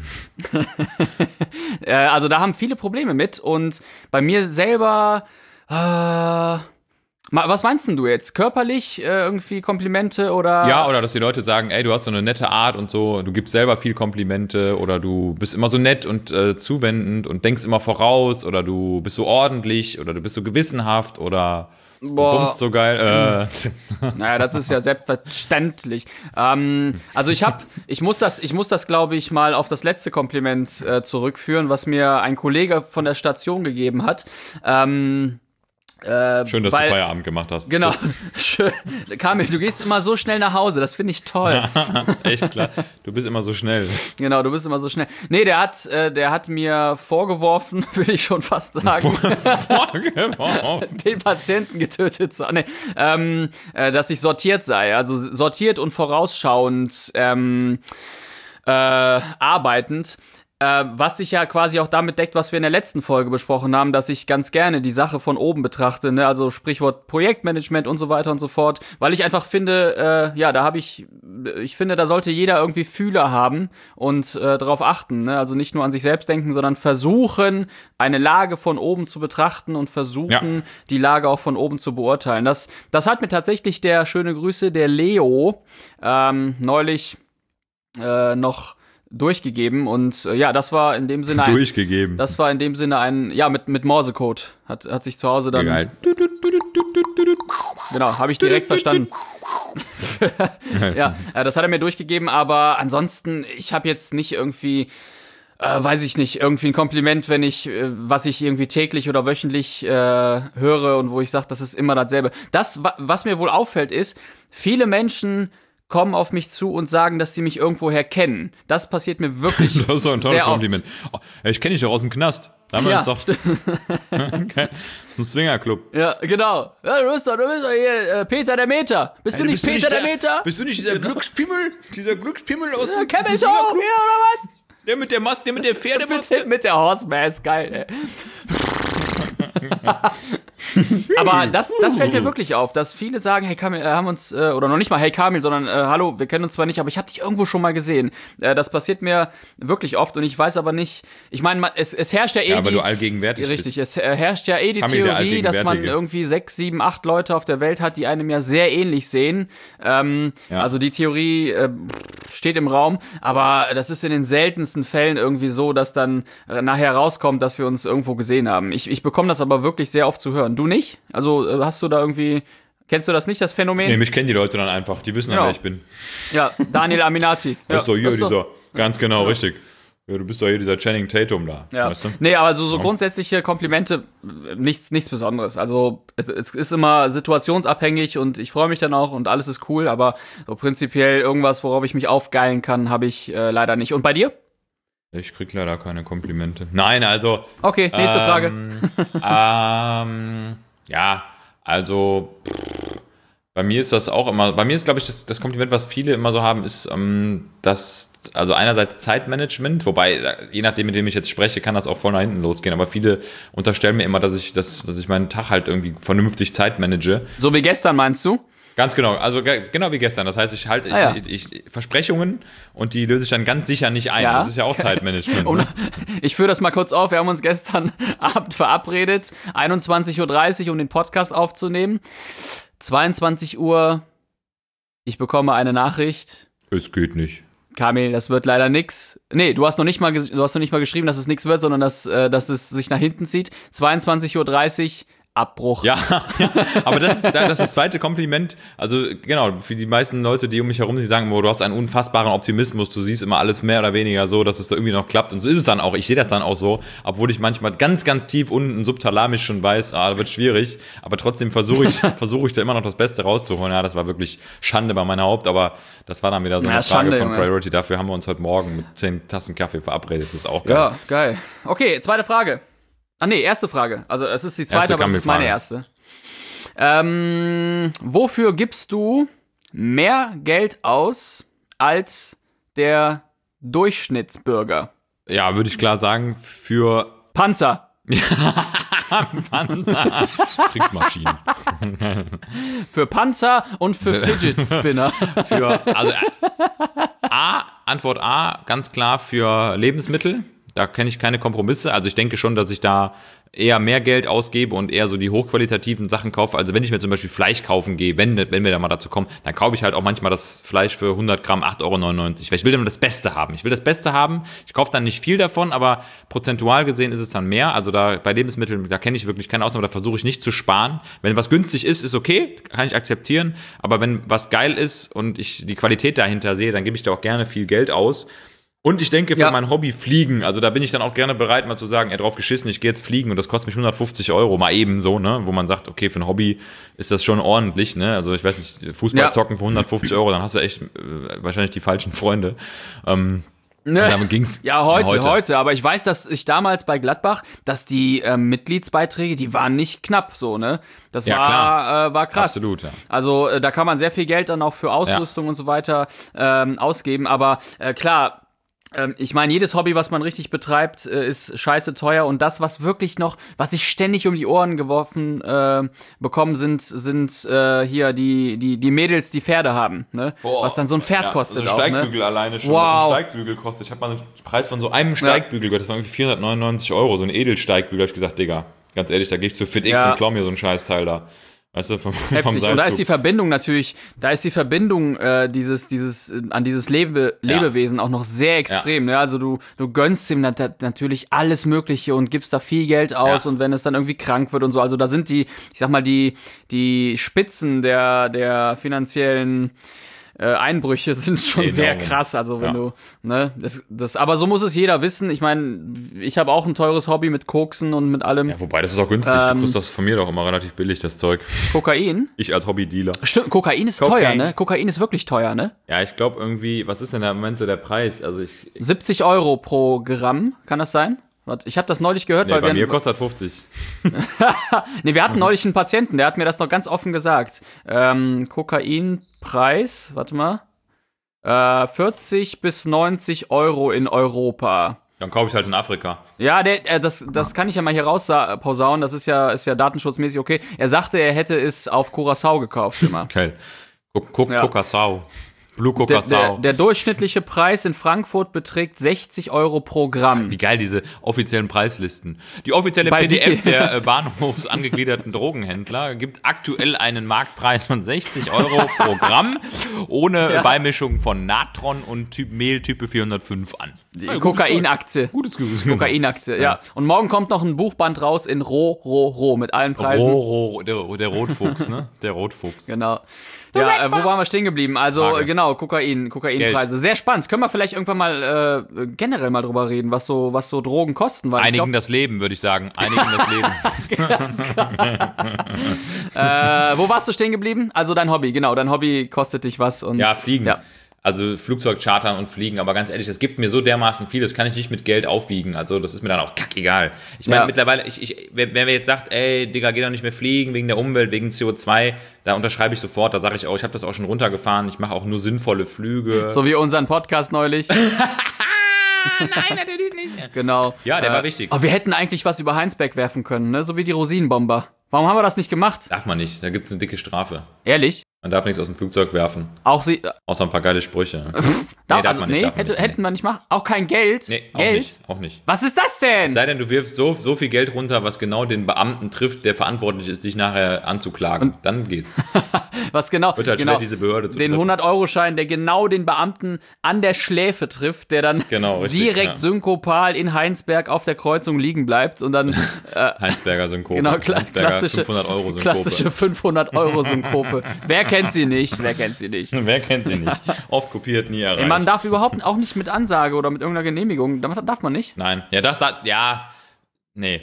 äh, also da haben viele Probleme mit und bei mir selber. Äh, Was meinst denn du jetzt? Körperlich äh, irgendwie Komplimente oder? Ja, oder dass die Leute sagen, ey, du hast so eine nette Art und so, du gibst selber viel Komplimente oder du bist immer so nett und äh, zuwendend und denkst immer voraus oder du bist so ordentlich oder du bist so gewissenhaft oder du bummst so geil. Äh. Naja, das ist ja selbstverständlich. Ähm, also ich hab, ich muss das, ich muss das, glaube ich, mal auf das letzte Kompliment äh, zurückführen, was mir ein Kollege von der Station gegeben hat. Ähm, Äh, Schön, dass weil, du Feierabend gemacht hast. Genau. Schön. Kamil, du gehst immer so schnell nach Hause, das finde ich toll. Echt klar. Du bist immer so schnell. Genau, du bist immer so schnell. Nee, der hat, äh, der hat mir vorgeworfen, will ich schon fast sagen. Vorgeworfen? Den Patienten getötet zu nee, ähm, äh, dass ich sortiert sei. Also sortiert und vorausschauend ähm, äh, arbeitend. Äh, was sich ja quasi auch damit deckt, was wir in der letzten Folge besprochen haben, dass ich ganz gerne die Sache von oben betrachte, ne? Also Sprichwort Projektmanagement und so weiter und so fort, weil ich einfach finde, äh, ja, da habe ich, ich finde, da sollte jeder irgendwie Fühler haben und äh, darauf achten, ne? Also nicht nur an sich selbst denken, sondern versuchen, eine Lage von oben zu betrachten und versuchen, ja. die Lage auch von oben zu beurteilen. Das, das hat mir tatsächlich der, schöne Grüße, der Leo ähm, neulich äh, noch durchgegeben und äh, ja, das war in dem Sinne ein, durchgegeben. Das war in dem Sinne ein, ja, mit, mit Morsecode. Hat, hat sich zu Hause dann. Geil. Genau, habe ich direkt verstanden. Ja, äh, das hat er mir durchgegeben, aber ansonsten, ich habe jetzt nicht irgendwie, äh, weiß ich nicht, irgendwie ein Kompliment, wenn ich, äh, was ich irgendwie täglich oder wöchentlich äh, höre und wo ich sage, das ist immer dasselbe. Das, wa- was mir wohl auffällt, ist, viele Menschen kommen auf mich zu und sagen, dass sie mich irgendwoher kennen. Das passiert mir wirklich sehr oft. Das ist doch ein tolles Kompliment. Oh, ich kenne dich doch aus dem Knast. Da haben wir ja, uns doch. Okay. Das ist ein Swingerclub. Ja, genau. Ja, du bist doch, du bist doch hier äh, Peter der Meter. Bist hey, du nicht bist Peter du nicht der, der Meter? Bist du nicht dieser genau. Glückspimmel? Dieser Glückspimmel aus ja, dem Cabbage Show, ja, oder was? Der mit der Maske, der mit der Pferdemaske. mit, mit der Horse-Mask, geil, ey. Aber das, das fällt mir wirklich auf, dass viele sagen, hey Kamil, äh, haben uns, äh, oder noch nicht mal hey Kamil, sondern äh, hallo, wir kennen uns zwar nicht, aber ich habe dich irgendwo schon mal gesehen. Äh, das passiert mir wirklich oft und ich weiß aber nicht, ich meine, es, es herrscht ja eh ja, aber die, du allgegenwärtig richtig, bist. es herrscht ja eh die Kamil, Theorie, dass man irgendwie sechs, sieben, acht Leute auf der Welt hat, die einem ja sehr ähnlich sehen. Ähm, ja. Also die Theorie äh, steht im Raum, aber das ist in den seltensten Fällen irgendwie so, dass dann äh, nachher rauskommt, dass wir uns irgendwo gesehen haben. Ich, ich bekomme das aber wirklich sehr oft zu hören. Du nicht? Also äh, hast du da irgendwie, kennst du das nicht, das Phänomen? Nee, mich kennen die Leute dann einfach, die wissen ja, wer ich bin. Ja, Daniel Aminati. Das ist doch hier das dieser, doch. ganz genau, ja. richtig. Ja, du bist doch hier dieser Channing Tatum da, ja. weißt du? Nee, aber so, so grundsätzliche Komplimente, nichts, nichts Besonderes. Also es, es ist immer situationsabhängig und ich freue mich dann auch und alles ist cool, aber so prinzipiell irgendwas, worauf ich mich aufgeilen kann, habe ich äh, leider nicht. Und bei dir? Ich krieg leider keine Komplimente. Nein, also... Okay, nächste ähm, Frage. ähm, ja, also... Pff, bei mir ist das auch immer... Bei mir ist, glaube ich, das, das Kompliment, was viele immer so haben, ist, ähm, dass... Also einerseits Zeitmanagement, wobei, je nachdem, mit dem ich jetzt spreche, kann das auch voll nach hinten losgehen. Aber viele unterstellen mir immer, dass ich, dass, dass ich meinen Tag halt irgendwie vernünftig Zeit manage. So wie gestern, meinst du? Ganz genau, also genau wie gestern. Das heißt, ich halte ah, ja. ich, ich, Versprechungen und die löse ich dann ganz sicher nicht ein. Ja. Das ist ja auch Zeitmanagement. Und, ne? Ich führe das mal kurz auf. Wir haben uns gestern Abend verabredet, einundzwanzig Uhr dreißig, um den Podcast aufzunehmen. zweiundzwanzig Uhr, ich bekomme eine Nachricht. Es geht nicht. Kamil, das wird leider nix. Nee, du hast noch nicht mal, du hast noch nicht mal geschrieben, dass es nix wird, sondern dass, äh, dass es sich nach hinten zieht. zweiundzwanzig Uhr dreißig, Abbruch. Ja, ja, aber das, das ist das zweite Kompliment. Also genau, für die meisten Leute, die um mich herum sind, die sagen, oh, du hast einen unfassbaren Optimismus, du siehst immer alles mehr oder weniger so, dass es da irgendwie noch klappt. Und so ist es dann auch. Ich sehe das dann auch so, obwohl ich manchmal ganz, ganz tief unten subthalamisch schon weiß, ah, da wird schwierig. Aber trotzdem versuche ich, versuche ich da immer noch das Beste rauszuholen. Ja, das war wirklich Schande bei meiner Haupt, aber das war dann wieder so eine ja, Frage Schande, von Junge. Priority. Dafür haben wir uns heute Morgen mit zehn Tassen Kaffee verabredet. Das ist auch geil. Ja, geil. Okay, zweite Frage. Ah nee, erste Frage. Also es ist die zweite, Erste aber es ist meine Kambi-Frage. erste. Ähm, wofür gibst du mehr Geld aus als der Durchschnittsbürger? Ja, würde ich klar sagen, für Panzer. Panzer. Kriegsmaschinen. Für Panzer und für Fidget Spinner. Für, also A, Antwort A, ganz klar für Lebensmittel. Da kenne ich keine Kompromisse. Also ich denke schon, dass ich da eher mehr Geld ausgebe und eher so die hochqualitativen Sachen kaufe. Also wenn ich mir zum Beispiel Fleisch kaufen gehe, wenn, wenn wir da mal dazu kommen, dann kaufe ich halt auch manchmal das Fleisch für hundert Gramm acht Euro neunundneunzig. Weil ich will dann das Beste haben. Ich will das Beste haben. Ich kaufe dann nicht viel davon, aber prozentual gesehen ist es dann mehr. Also da bei Lebensmitteln, da kenne ich wirklich keine Ausnahme. Da versuche ich nicht zu sparen. Wenn was günstig ist, ist okay, kann ich akzeptieren. Aber wenn was geil ist und ich die Qualität dahinter sehe, dann gebe ich da auch gerne viel Geld aus. Und ich denke, für Ja. mein Hobby Fliegen, also da bin ich dann auch gerne bereit, mal zu sagen, ey, drauf geschissen, ich gehe jetzt fliegen und das kostet mich hundertfünfzig Euro, mal eben so, ne, wo man sagt, okay, für ein Hobby ist das schon ordentlich, ne, also ich weiß nicht, Fußball Ja. zocken für hundertfünfzig Euro, dann hast du echt äh, wahrscheinlich die falschen Freunde. Ähm, Ne? und damit ging's. Ja, heute, heute, heute. aber ich weiß, dass ich damals bei Gladbach, dass die ähm, Mitgliedsbeiträge, die waren nicht knapp so, ne? Das Ja, war, klar. äh, war krass. Absolut, ja. Also äh, da kann man sehr viel Geld dann auch für Ausrüstung und so weiter ähm, ausgeben, aber äh, klar, ähm, ich meine, jedes Hobby, was man richtig betreibt, äh, ist scheiße teuer und das, was wirklich noch, was sich ständig um die Ohren geworfen äh, bekommen, sind, sind äh, hier die, die, die Mädels, die Pferde haben, ne? Boah, was dann so ein Pferd ja, kostet also auch, Steigbügel ne? alleine schon. Wow. Was ein Steigbügel kostet. Ich habe mal einen Preis von so einem Steigbügel gehört, das war irgendwie vierhundertneunundneunzig Euro, so ein Edelsteigbügel. Da hab ich gesagt, Digga, ganz ehrlich, da gehe ich zu FitX Ja. und klau mir so ein Scheißteil da. Weißt du, vom, vom Heftig. Und da Seilzug. ist die Verbindung natürlich, da ist die Verbindung äh, dieses, dieses, äh, an dieses Lebe, Lebewesen auch noch sehr extrem. Ne? Also du, du gönnst ihm nat- natürlich alles Mögliche und gibst da viel Geld aus Ja. und wenn es dann irgendwie krank wird und so. Also da sind die, ich sag mal, die, die Spitzen der, der finanziellen äh, Einbrüche sind schon Enorm. sehr krass. Also wenn Ja. du, ne, das, das, aber so muss es jeder wissen. Ich meine, ich habe auch ein teures Hobby mit Koksen und mit allem. Ja, wobei, das ist auch günstig. Ähm, du kriegst das von mir doch immer relativ billig, das Zeug. Kokain? Ich als Hobbydealer. Stimmt, Kokain ist Cocaine. teuer, ne? Kokain ist wirklich teuer, ne? Ja, ich glaube irgendwie, was ist denn da im Moment so der Preis? Also ich, siebzig Euro pro Gramm, kann das sein? Warte, ich habe das neulich gehört, nee, weil bei mir wir. kostet fünfzig. Nee, wir hatten neulich einen Patienten, der hat mir das noch ganz offen gesagt. Ähm, Kokainpreis, warte mal. Äh, vierzig bis neunzig Euro in Europa. Dann kaufe ich halt in Afrika. Ja, der, äh, das, das kann ich ja mal hier rausposaunen, das ist ja, ist ja datenschutzmäßig okay. Er sagte, er hätte es auf Curaçao gekauft immer. Okay. Guck, guck, Ja. Curaçao. Blue Der, der, Curaçao. der durchschnittliche Preis in Frankfurt beträgt sechzig Euro pro Gramm. Wie geil, diese offiziellen Preislisten. Die offizielle Bei P D F Wiki. der äh, Bahnhofs angegliederten Drogenhändler gibt aktuell einen Marktpreis von sechzig Euro pro Gramm, ohne Ja. Beimischung von Natron und typ Mehl Type vierhundertfünf an. Die Kokainaktie. Gutes Gefühl. Kokainaktie, ja. Und morgen kommt noch ein Buchband raus in Roh, Roh, Roh mit allen Preisen. Roro, der, der Rotfuchs, ne? Der Rotfuchs. Genau. Ja, äh, wo waren wir stehen geblieben? Also, Frage. äh, genau, Kokain, Kokainpreise. Geld. Sehr spannend. Können wir vielleicht irgendwann mal äh, generell mal drüber reden, was so, was so Drogen kosten? Weil Einigen ich das Leben, würde ich sagen. Einigen das Leben. glaub, äh, wo warst du stehen geblieben? Also dein Hobby, genau. Dein Hobby kostet dich was. Und, Ja, fliegen. Ja. Also Flugzeug chartern und fliegen, aber ganz ehrlich, es gibt mir so dermaßen viel, das kann ich nicht mit Geld aufwiegen. Also das ist mir dann auch kackegal. Ich meine, Ja. mittlerweile, ich, ich, wenn wer jetzt sagt, ey, Digga, geh doch nicht mehr fliegen wegen der Umwelt, wegen C O zwei, da unterschreibe ich sofort, da sage ich auch, ich habe das auch schon runtergefahren, ich mache auch nur sinnvolle Flüge. So wie unseren Podcast neulich. Nein, natürlich nicht. Genau. Ja, der war wichtig. Aber wir hätten eigentlich was über Heinsberg werfen können, ne? So wie die Rosinenbomber. Warum haben wir das nicht gemacht? Darf man nicht, da gibt es eine dicke Strafe. Ehrlich? Man darf nichts aus dem Flugzeug werfen. Auch sie. Äh, Außer ein paar geile Sprüche. da, nee, darf also, man nicht. Nee, darf man hätte, nicht, hätten wir nicht machen. Auch kein Geld? Nee, auch Geld? nicht. Auch nicht. Was ist das denn? Es sei denn, du wirfst so, so viel Geld runter, was genau den Beamten trifft, der verantwortlich ist, dich nachher anzuklagen. Und dann geht's. Was genau? Wird halt genau, schwer, diese Behörde zu den treffen. hundert-Euro-Schein, der genau den Beamten an der Schläfe trifft, der dann genau, richtig, direkt ja. synkopal in Heinsberg auf der Kreuzung liegen bleibt und dann äh, Heinsberger Synkope. Genau, kla Heinsberger klassische fünfhundert-Euro-Synkope. klassische fünfhundert-Euro-Synkope. Wer kennt sie nicht? Wer kennt sie nicht? Wer kennt sie nicht? Oft kopiert, nie erreicht. Ey, man darf überhaupt auch nicht mit Ansage oder mit irgendeiner Genehmigung. Darf man nicht? Nein. Ja, das da, ja. Nee.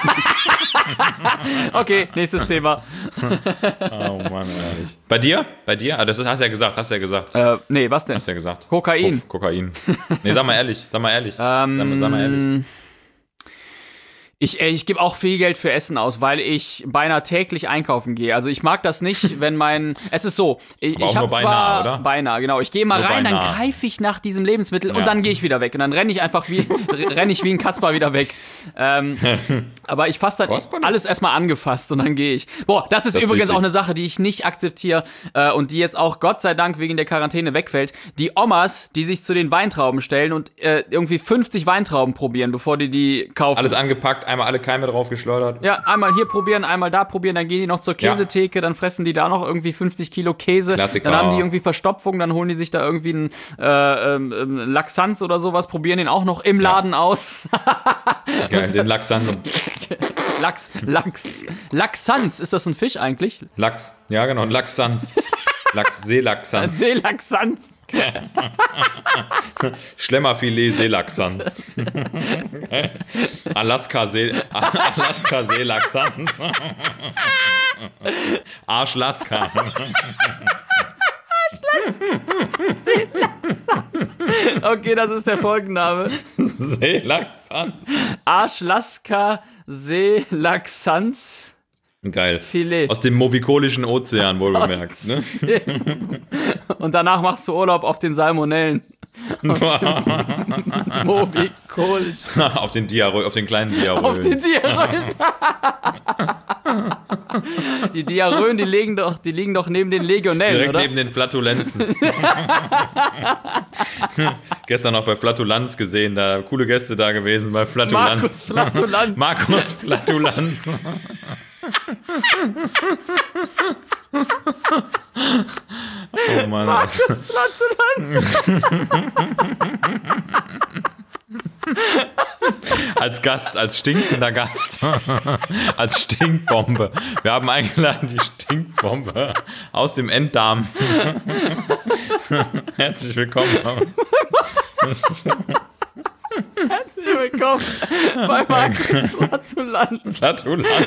Okay, nächstes Thema. Oh Mann, ehrlich. Bei dir? Bei dir? Ah, das hast du ja gesagt, hast du ja gesagt. Äh, nee, was denn? Hast du ja gesagt. Kokain. Puff, Kokain. Nee, sag mal ehrlich, sag mal ehrlich. Ähm, sag, mal, sag mal ehrlich. Ich, ich gebe auch viel Geld für Essen aus, weil ich beinahe täglich einkaufen gehe. Also ich mag das nicht, wenn mein... Es ist so, ich, ich habe zwar... Beinahe, oder? Beinahe, genau. Ich gehe mal nur rein, beinahe. dann greife ich nach diesem Lebensmittel Ja. und dann gehe ich wieder weg. Und dann renne ich einfach wie renne ich wie ein Kasper wieder weg. Ähm, aber ich fasse dann Kasper? alles erstmal angefasst und dann gehe ich. Boah, das ist Das ist übrigens wichtig. auch eine Sache, die ich nicht akzeptiere äh, und die jetzt auch Gott sei Dank wegen der Quarantäne wegfällt. Die Omas, die sich zu den Weintrauben stellen und äh, irgendwie fünfzig Weintrauben probieren, bevor die die kaufen. Alles angepackt, einmal alle Keime drauf geschleudert. Ja, einmal hier probieren, einmal da probieren, dann gehen die noch zur Käsetheke, dann fressen die da noch irgendwie fünfzig Kilo Käse, Klassiker. dann haben die irgendwie Verstopfung, dann holen die sich da irgendwie einen äh, ähm, Laxanz oder sowas, probieren den auch noch im Laden aus. Geil, den Lachs an. Lachs, Lachs, Laxanz, ist das ein Fisch eigentlich? Lachs. Ja, genau, ein Lachsanz. Lachs, Seelachsanz. Seelachsanz. Schlemmerfilet Seelachsanz. Alaska See Alaska Seelachsanz. Arschlaska. Seelachsanz. Okay, das ist der Folgenname. Seelachsanz. Arschlaska Seelachsanz. Geil. Filet. Aus dem movikolischen Ozean, wohlbemerkt. Ne? Und danach machst du Urlaub auf den Salmonellen. Movicolisch. auf den Diarrhoe, auf den kleinen Diarrhoe. Auf den Diarrhoen. Die Diarrhoen, die liegen doch, die liegen doch neben den Legionellen, Direkt oder? neben den Flatulenzen. Gestern noch bei Flatulanz gesehen, da coole Gäste da gewesen bei Flatulanz. Markus Flatulanz. Markus Flatulanz. Oh Mann. Markus Flatulanz. Als Gast, als stinkender Gast. Als Stinkbombe. Wir haben eingeladen die Stinkbombe aus dem Enddarm. Herzlich willkommen. Herzlich willkommen bei Markus Flatulanz. Flatulanz.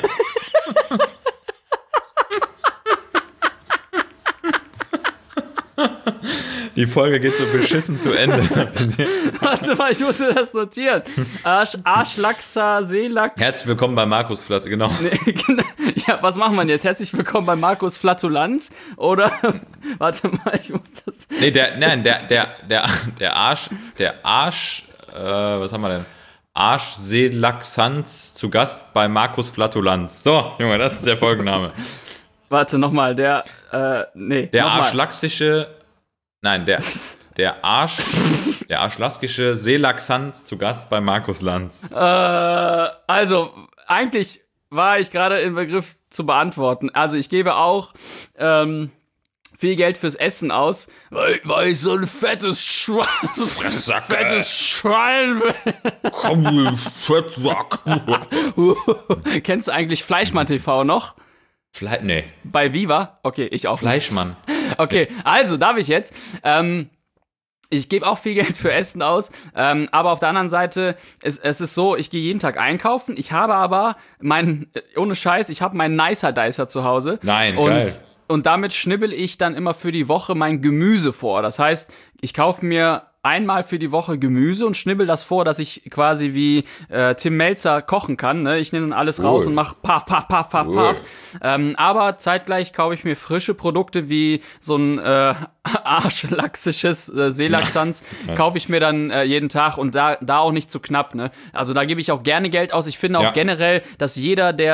Die Folge geht so beschissen zu Ende. Warte mal, ich musste das notieren. Arsch, Arschlachser, Seelachs. Herzlich willkommen bei Markus Flat, genau. Nee, genau. Ja, was machen wir jetzt? Herzlich willkommen bei Markus Flatulanz? Oder, warte mal, ich muss das... Nee, der, nein, der, der, der, der Arsch, der Arsch, äh, was haben wir denn? Arschseelachsanz zu Gast bei Markus Flatulanz. So, Junge, das ist der Folgenname. Warte, nochmal, der, äh, nee. Der noch mal. arschlaxische, nein, der, der Arsch, der arschlaskische Seelachsanz zu Gast bei Markus Lanz. Äh, also, eigentlich war ich gerade im Begriff zu beantworten. Also, ich gebe auch, ähm, viel Geld fürs Essen aus, weil, weil ich so ein fettes Schwein, so ein Fressack, fettes Schwein bin. Komm, Fettsack. Kennst du eigentlich Fleischmann T V noch? Fle nee, Bei Viva? Okay, ich auch. Fleischmann. Okay, also darf ich jetzt. Ähm, ich gebe auch viel Geld für Essen aus, ähm, aber auf der anderen Seite, es, es ist so, ich gehe jeden Tag einkaufen, ich habe aber meinen, ohne Scheiß, ich habe meinen Nicer Dicer zu Hause. Nein, und, geil. Und damit schnibbel ich dann immer für die Woche mein Gemüse vor. Das heißt, ich kaufe mir einmal für die Woche Gemüse und schnibbel das vor, dass ich quasi wie äh, Tim Melzer kochen kann. Ne? Ich nehme dann alles raus Cool. und mache paff, paff, paff, paff, Cool. paff. Ähm, aber zeitgleich kaufe ich mir frische Produkte wie so ein äh, arschlaxisches äh, Seelachsanz, Ja. kaufe ich mir dann äh, jeden Tag und da, da auch nicht zu knapp. Ne? Also da gebe ich auch gerne Geld aus. Ich finde auch Ja. generell, dass jeder, der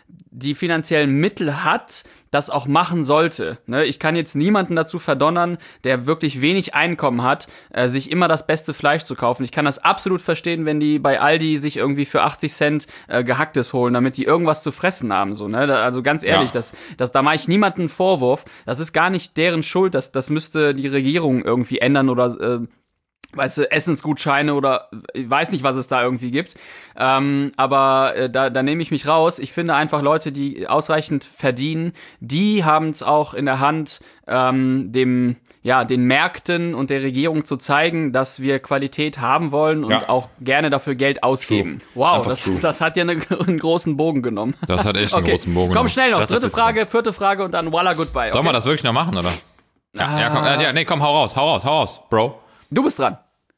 die finanziellen Mittel hat, das auch machen sollte. Ne? Ich kann jetzt niemanden dazu verdonnern, der wirklich wenig Einkommen hat, äh, sich immer das beste Fleisch zu kaufen. Ich kann das absolut verstehen, wenn die bei Aldi sich irgendwie für achtzig Cent äh, Gehacktes holen, damit die irgendwas zu fressen haben. So, ne? Da, also ganz ehrlich, ja. das, das, da mache ich niemanden einen Vorwurf. Das ist gar nicht deren Schuld. Das, das müsste die Regierung irgendwie ändern oder äh, weißt du, Essensgutscheine oder ich weiß nicht, was es da irgendwie gibt. Ähm, aber äh, da, da nehme ich mich raus. Ich finde einfach Leute, die ausreichend verdienen, die haben es auch in der Hand, ähm, dem, ja, den Märkten und der Regierung zu zeigen, dass wir Qualität haben wollen und ja. auch gerne dafür Geld ausgeben. True. Wow, das, das hat ja eine, einen großen Bogen genommen. Das hat echt einen okay. großen Bogen Komm, genommen. Komm, schnell noch. Dritte Frage, vierte Frage und dann voila, goodbye. Okay? Sollen wir das wirklich noch machen, oder? Ja, ah. ja, komm, äh, ja, nee, komm, hau raus, hau raus, hau raus, Bro. Du bist dran.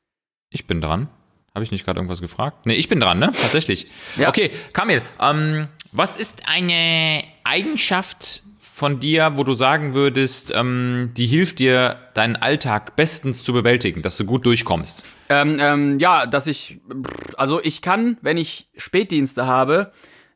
Ich bin dran. Habe ich nicht gerade irgendwas gefragt? Nee, ich bin dran, ne? Tatsächlich. Ja. Okay, Kamil, ähm, was ist eine Eigenschaft von dir, wo du sagen würdest, ähm, die hilft dir, deinen Alltag bestens zu bewältigen, dass du gut durchkommst? Ähm, ähm, ja, dass ich, also ich kann, wenn ich Spätdienste habe,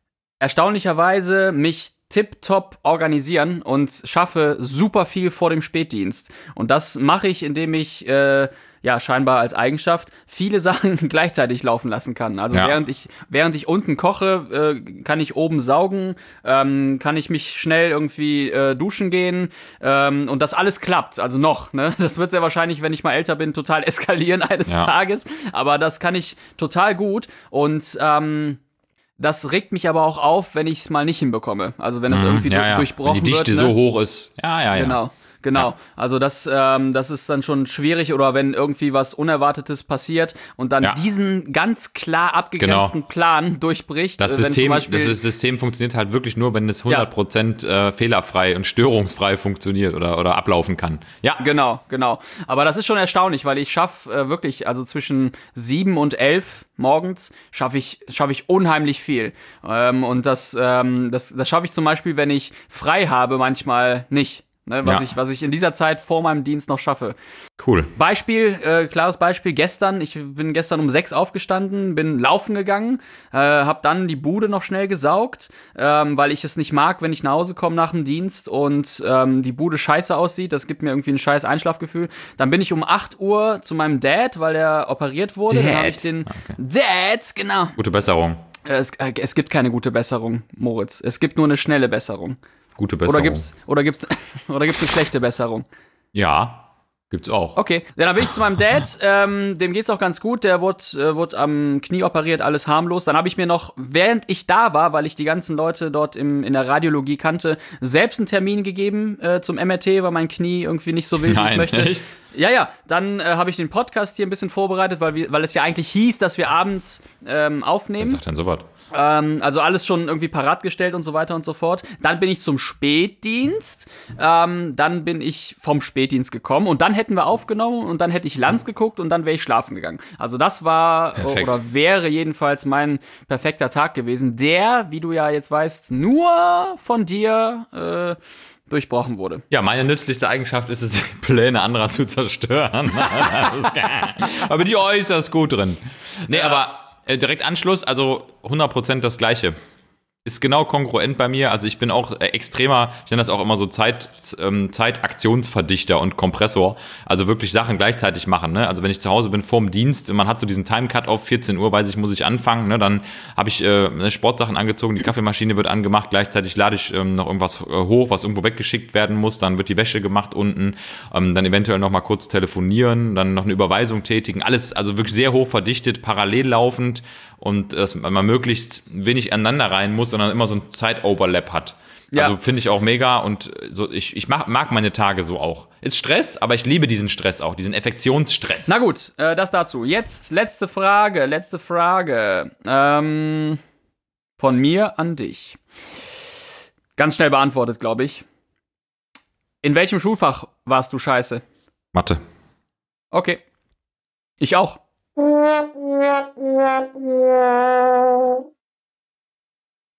erstaunlicherweise mich tipptopp organisieren und schaffe super viel vor dem Spätdienst. Und das mache ich, indem ich, äh, ja, scheinbar als Eigenschaft viele Sachen gleichzeitig laufen lassen kann. Also ja. während ich während ich unten koche, äh, kann ich oben saugen, ähm, kann ich mich schnell irgendwie äh, duschen gehen ähm, und das alles klappt. Also noch, ne? Das wird sehr wahrscheinlich, wenn ich mal älter bin, total eskalieren eines ja. Tages. Aber das kann ich total gut und ähm, das regt mich aber auch auf, wenn ich es mal nicht hinbekomme. Also wenn es mhm, irgendwie ja, ja. durchbrochen wird. Wenn die Dichte wird, ne? so hoch ist. Ja, ja, ja. Genau. Genau, ja. also das, ähm, das ist dann schon schwierig oder wenn irgendwie was Unerwartetes passiert und dann ja. diesen ganz klar abgegrenzten genau. Plan durchbricht. Das, äh, System, zum Beispiel, das System funktioniert halt wirklich nur, wenn es hundert Prozent ja. äh, fehlerfrei und störungsfrei funktioniert oder, oder ablaufen kann. Ja, genau, genau. Aber das ist schon erstaunlich, weil ich schaffe äh, wirklich, also zwischen sieben und elf morgens schaffe ich, schaffe ich unheimlich viel. Ähm, und das, ähm, das, das schaffe ich zum Beispiel, wenn ich frei habe, manchmal nicht. Ne, was, ja. ich, was ich in dieser Zeit vor meinem Dienst noch schaffe. Cool. Beispiel, äh, klares Beispiel, gestern, ich bin gestern um sechs aufgestanden, bin laufen gegangen, äh, hab dann die Bude noch schnell gesaugt, ähm, weil ich es nicht mag, wenn ich nach Hause komme nach dem Dienst und ähm, die Bude scheiße aussieht, das gibt mir irgendwie ein scheiß Einschlafgefühl. Dann bin ich um acht Uhr zu meinem Dad, weil der operiert wurde. Dad. Dann habe ich den okay. Dad, genau. Gute Besserung. Es, äh, es gibt keine gute Besserung, Moritz. Es gibt nur eine schnelle Besserung. Gute Besserung. Oder gibt's, oder gibt's, oder gibt's eine schlechte Besserung? Ja, gibt's auch. Okay, ja, dann bin ich zu meinem Dad, ähm, dem geht's auch ganz gut, der wurde, äh, wurde am Knie operiert, alles harmlos. Dann habe ich mir noch, während ich da war, weil ich die ganzen Leute dort im, in der Radiologie kannte, selbst einen Termin gegeben äh, zum M R T, weil mein Knie irgendwie nicht so will, wie Nein, ich möchte. Echt? Ja, ja, dann äh, habe ich den Podcast hier ein bisschen vorbereitet, weil, wir, weil es ja eigentlich hieß, dass wir abends ähm, aufnehmen. Wer sagt denn sowas? Ähm, also alles schon irgendwie parat gestellt und so weiter und so fort. Dann bin ich zum Spätdienst. Ähm, dann bin ich vom Spätdienst gekommen und dann hätten wir aufgenommen und dann hätte ich Lanz geguckt und dann wäre ich schlafen gegangen. Also das war Perfekt. oder wäre jedenfalls mein perfekter Tag gewesen, der, wie du ja jetzt weißt, nur von dir äh, durchbrochen wurde. Ja, meine nützlichste Eigenschaft ist es, Pläne anderer zu zerstören. Aber die äußerst gut drin. Nee, ja. aber äh, direkt Anschluss, also hundert Prozent das Gleiche. Ist genau kongruent bei mir. Also ich bin auch äh, extremer, ich nenne das auch immer so Zeit, ähm, Zeitaktionsverdichter und Kompressor. Also wirklich Sachen gleichzeitig machen. Ne? Also wenn ich zu Hause bin vorm Dienst, man hat so diesen Time-Cut auf vierzehn Uhr, weiß ich, muss ich anfangen. Ne? Dann habe ich äh, Sportsachen angezogen, die Kaffeemaschine wird angemacht, gleichzeitig lade ich ähm, noch irgendwas äh, hoch, was irgendwo weggeschickt werden muss. Dann wird die Wäsche gemacht unten, ähm, dann eventuell noch mal kurz telefonieren, dann noch eine Überweisung tätigen. Alles also wirklich sehr hoch verdichtet, parallel laufend. Und dass man möglichst wenig aneinander rein muss, sondern immer so ein Zeitoverlap hat. Ja. Also finde ich auch mega und so, ich, ich mag, mag meine Tage so auch. Ist Stress, aber ich liebe diesen Stress auch, diesen Effektionsstress. Na gut, äh, das dazu. Jetzt letzte Frage, letzte Frage ähm, von mir an dich. Ganz schnell beantwortet, glaube ich. In welchem Schulfach warst du scheiße? Mathe. Okay. Ich auch.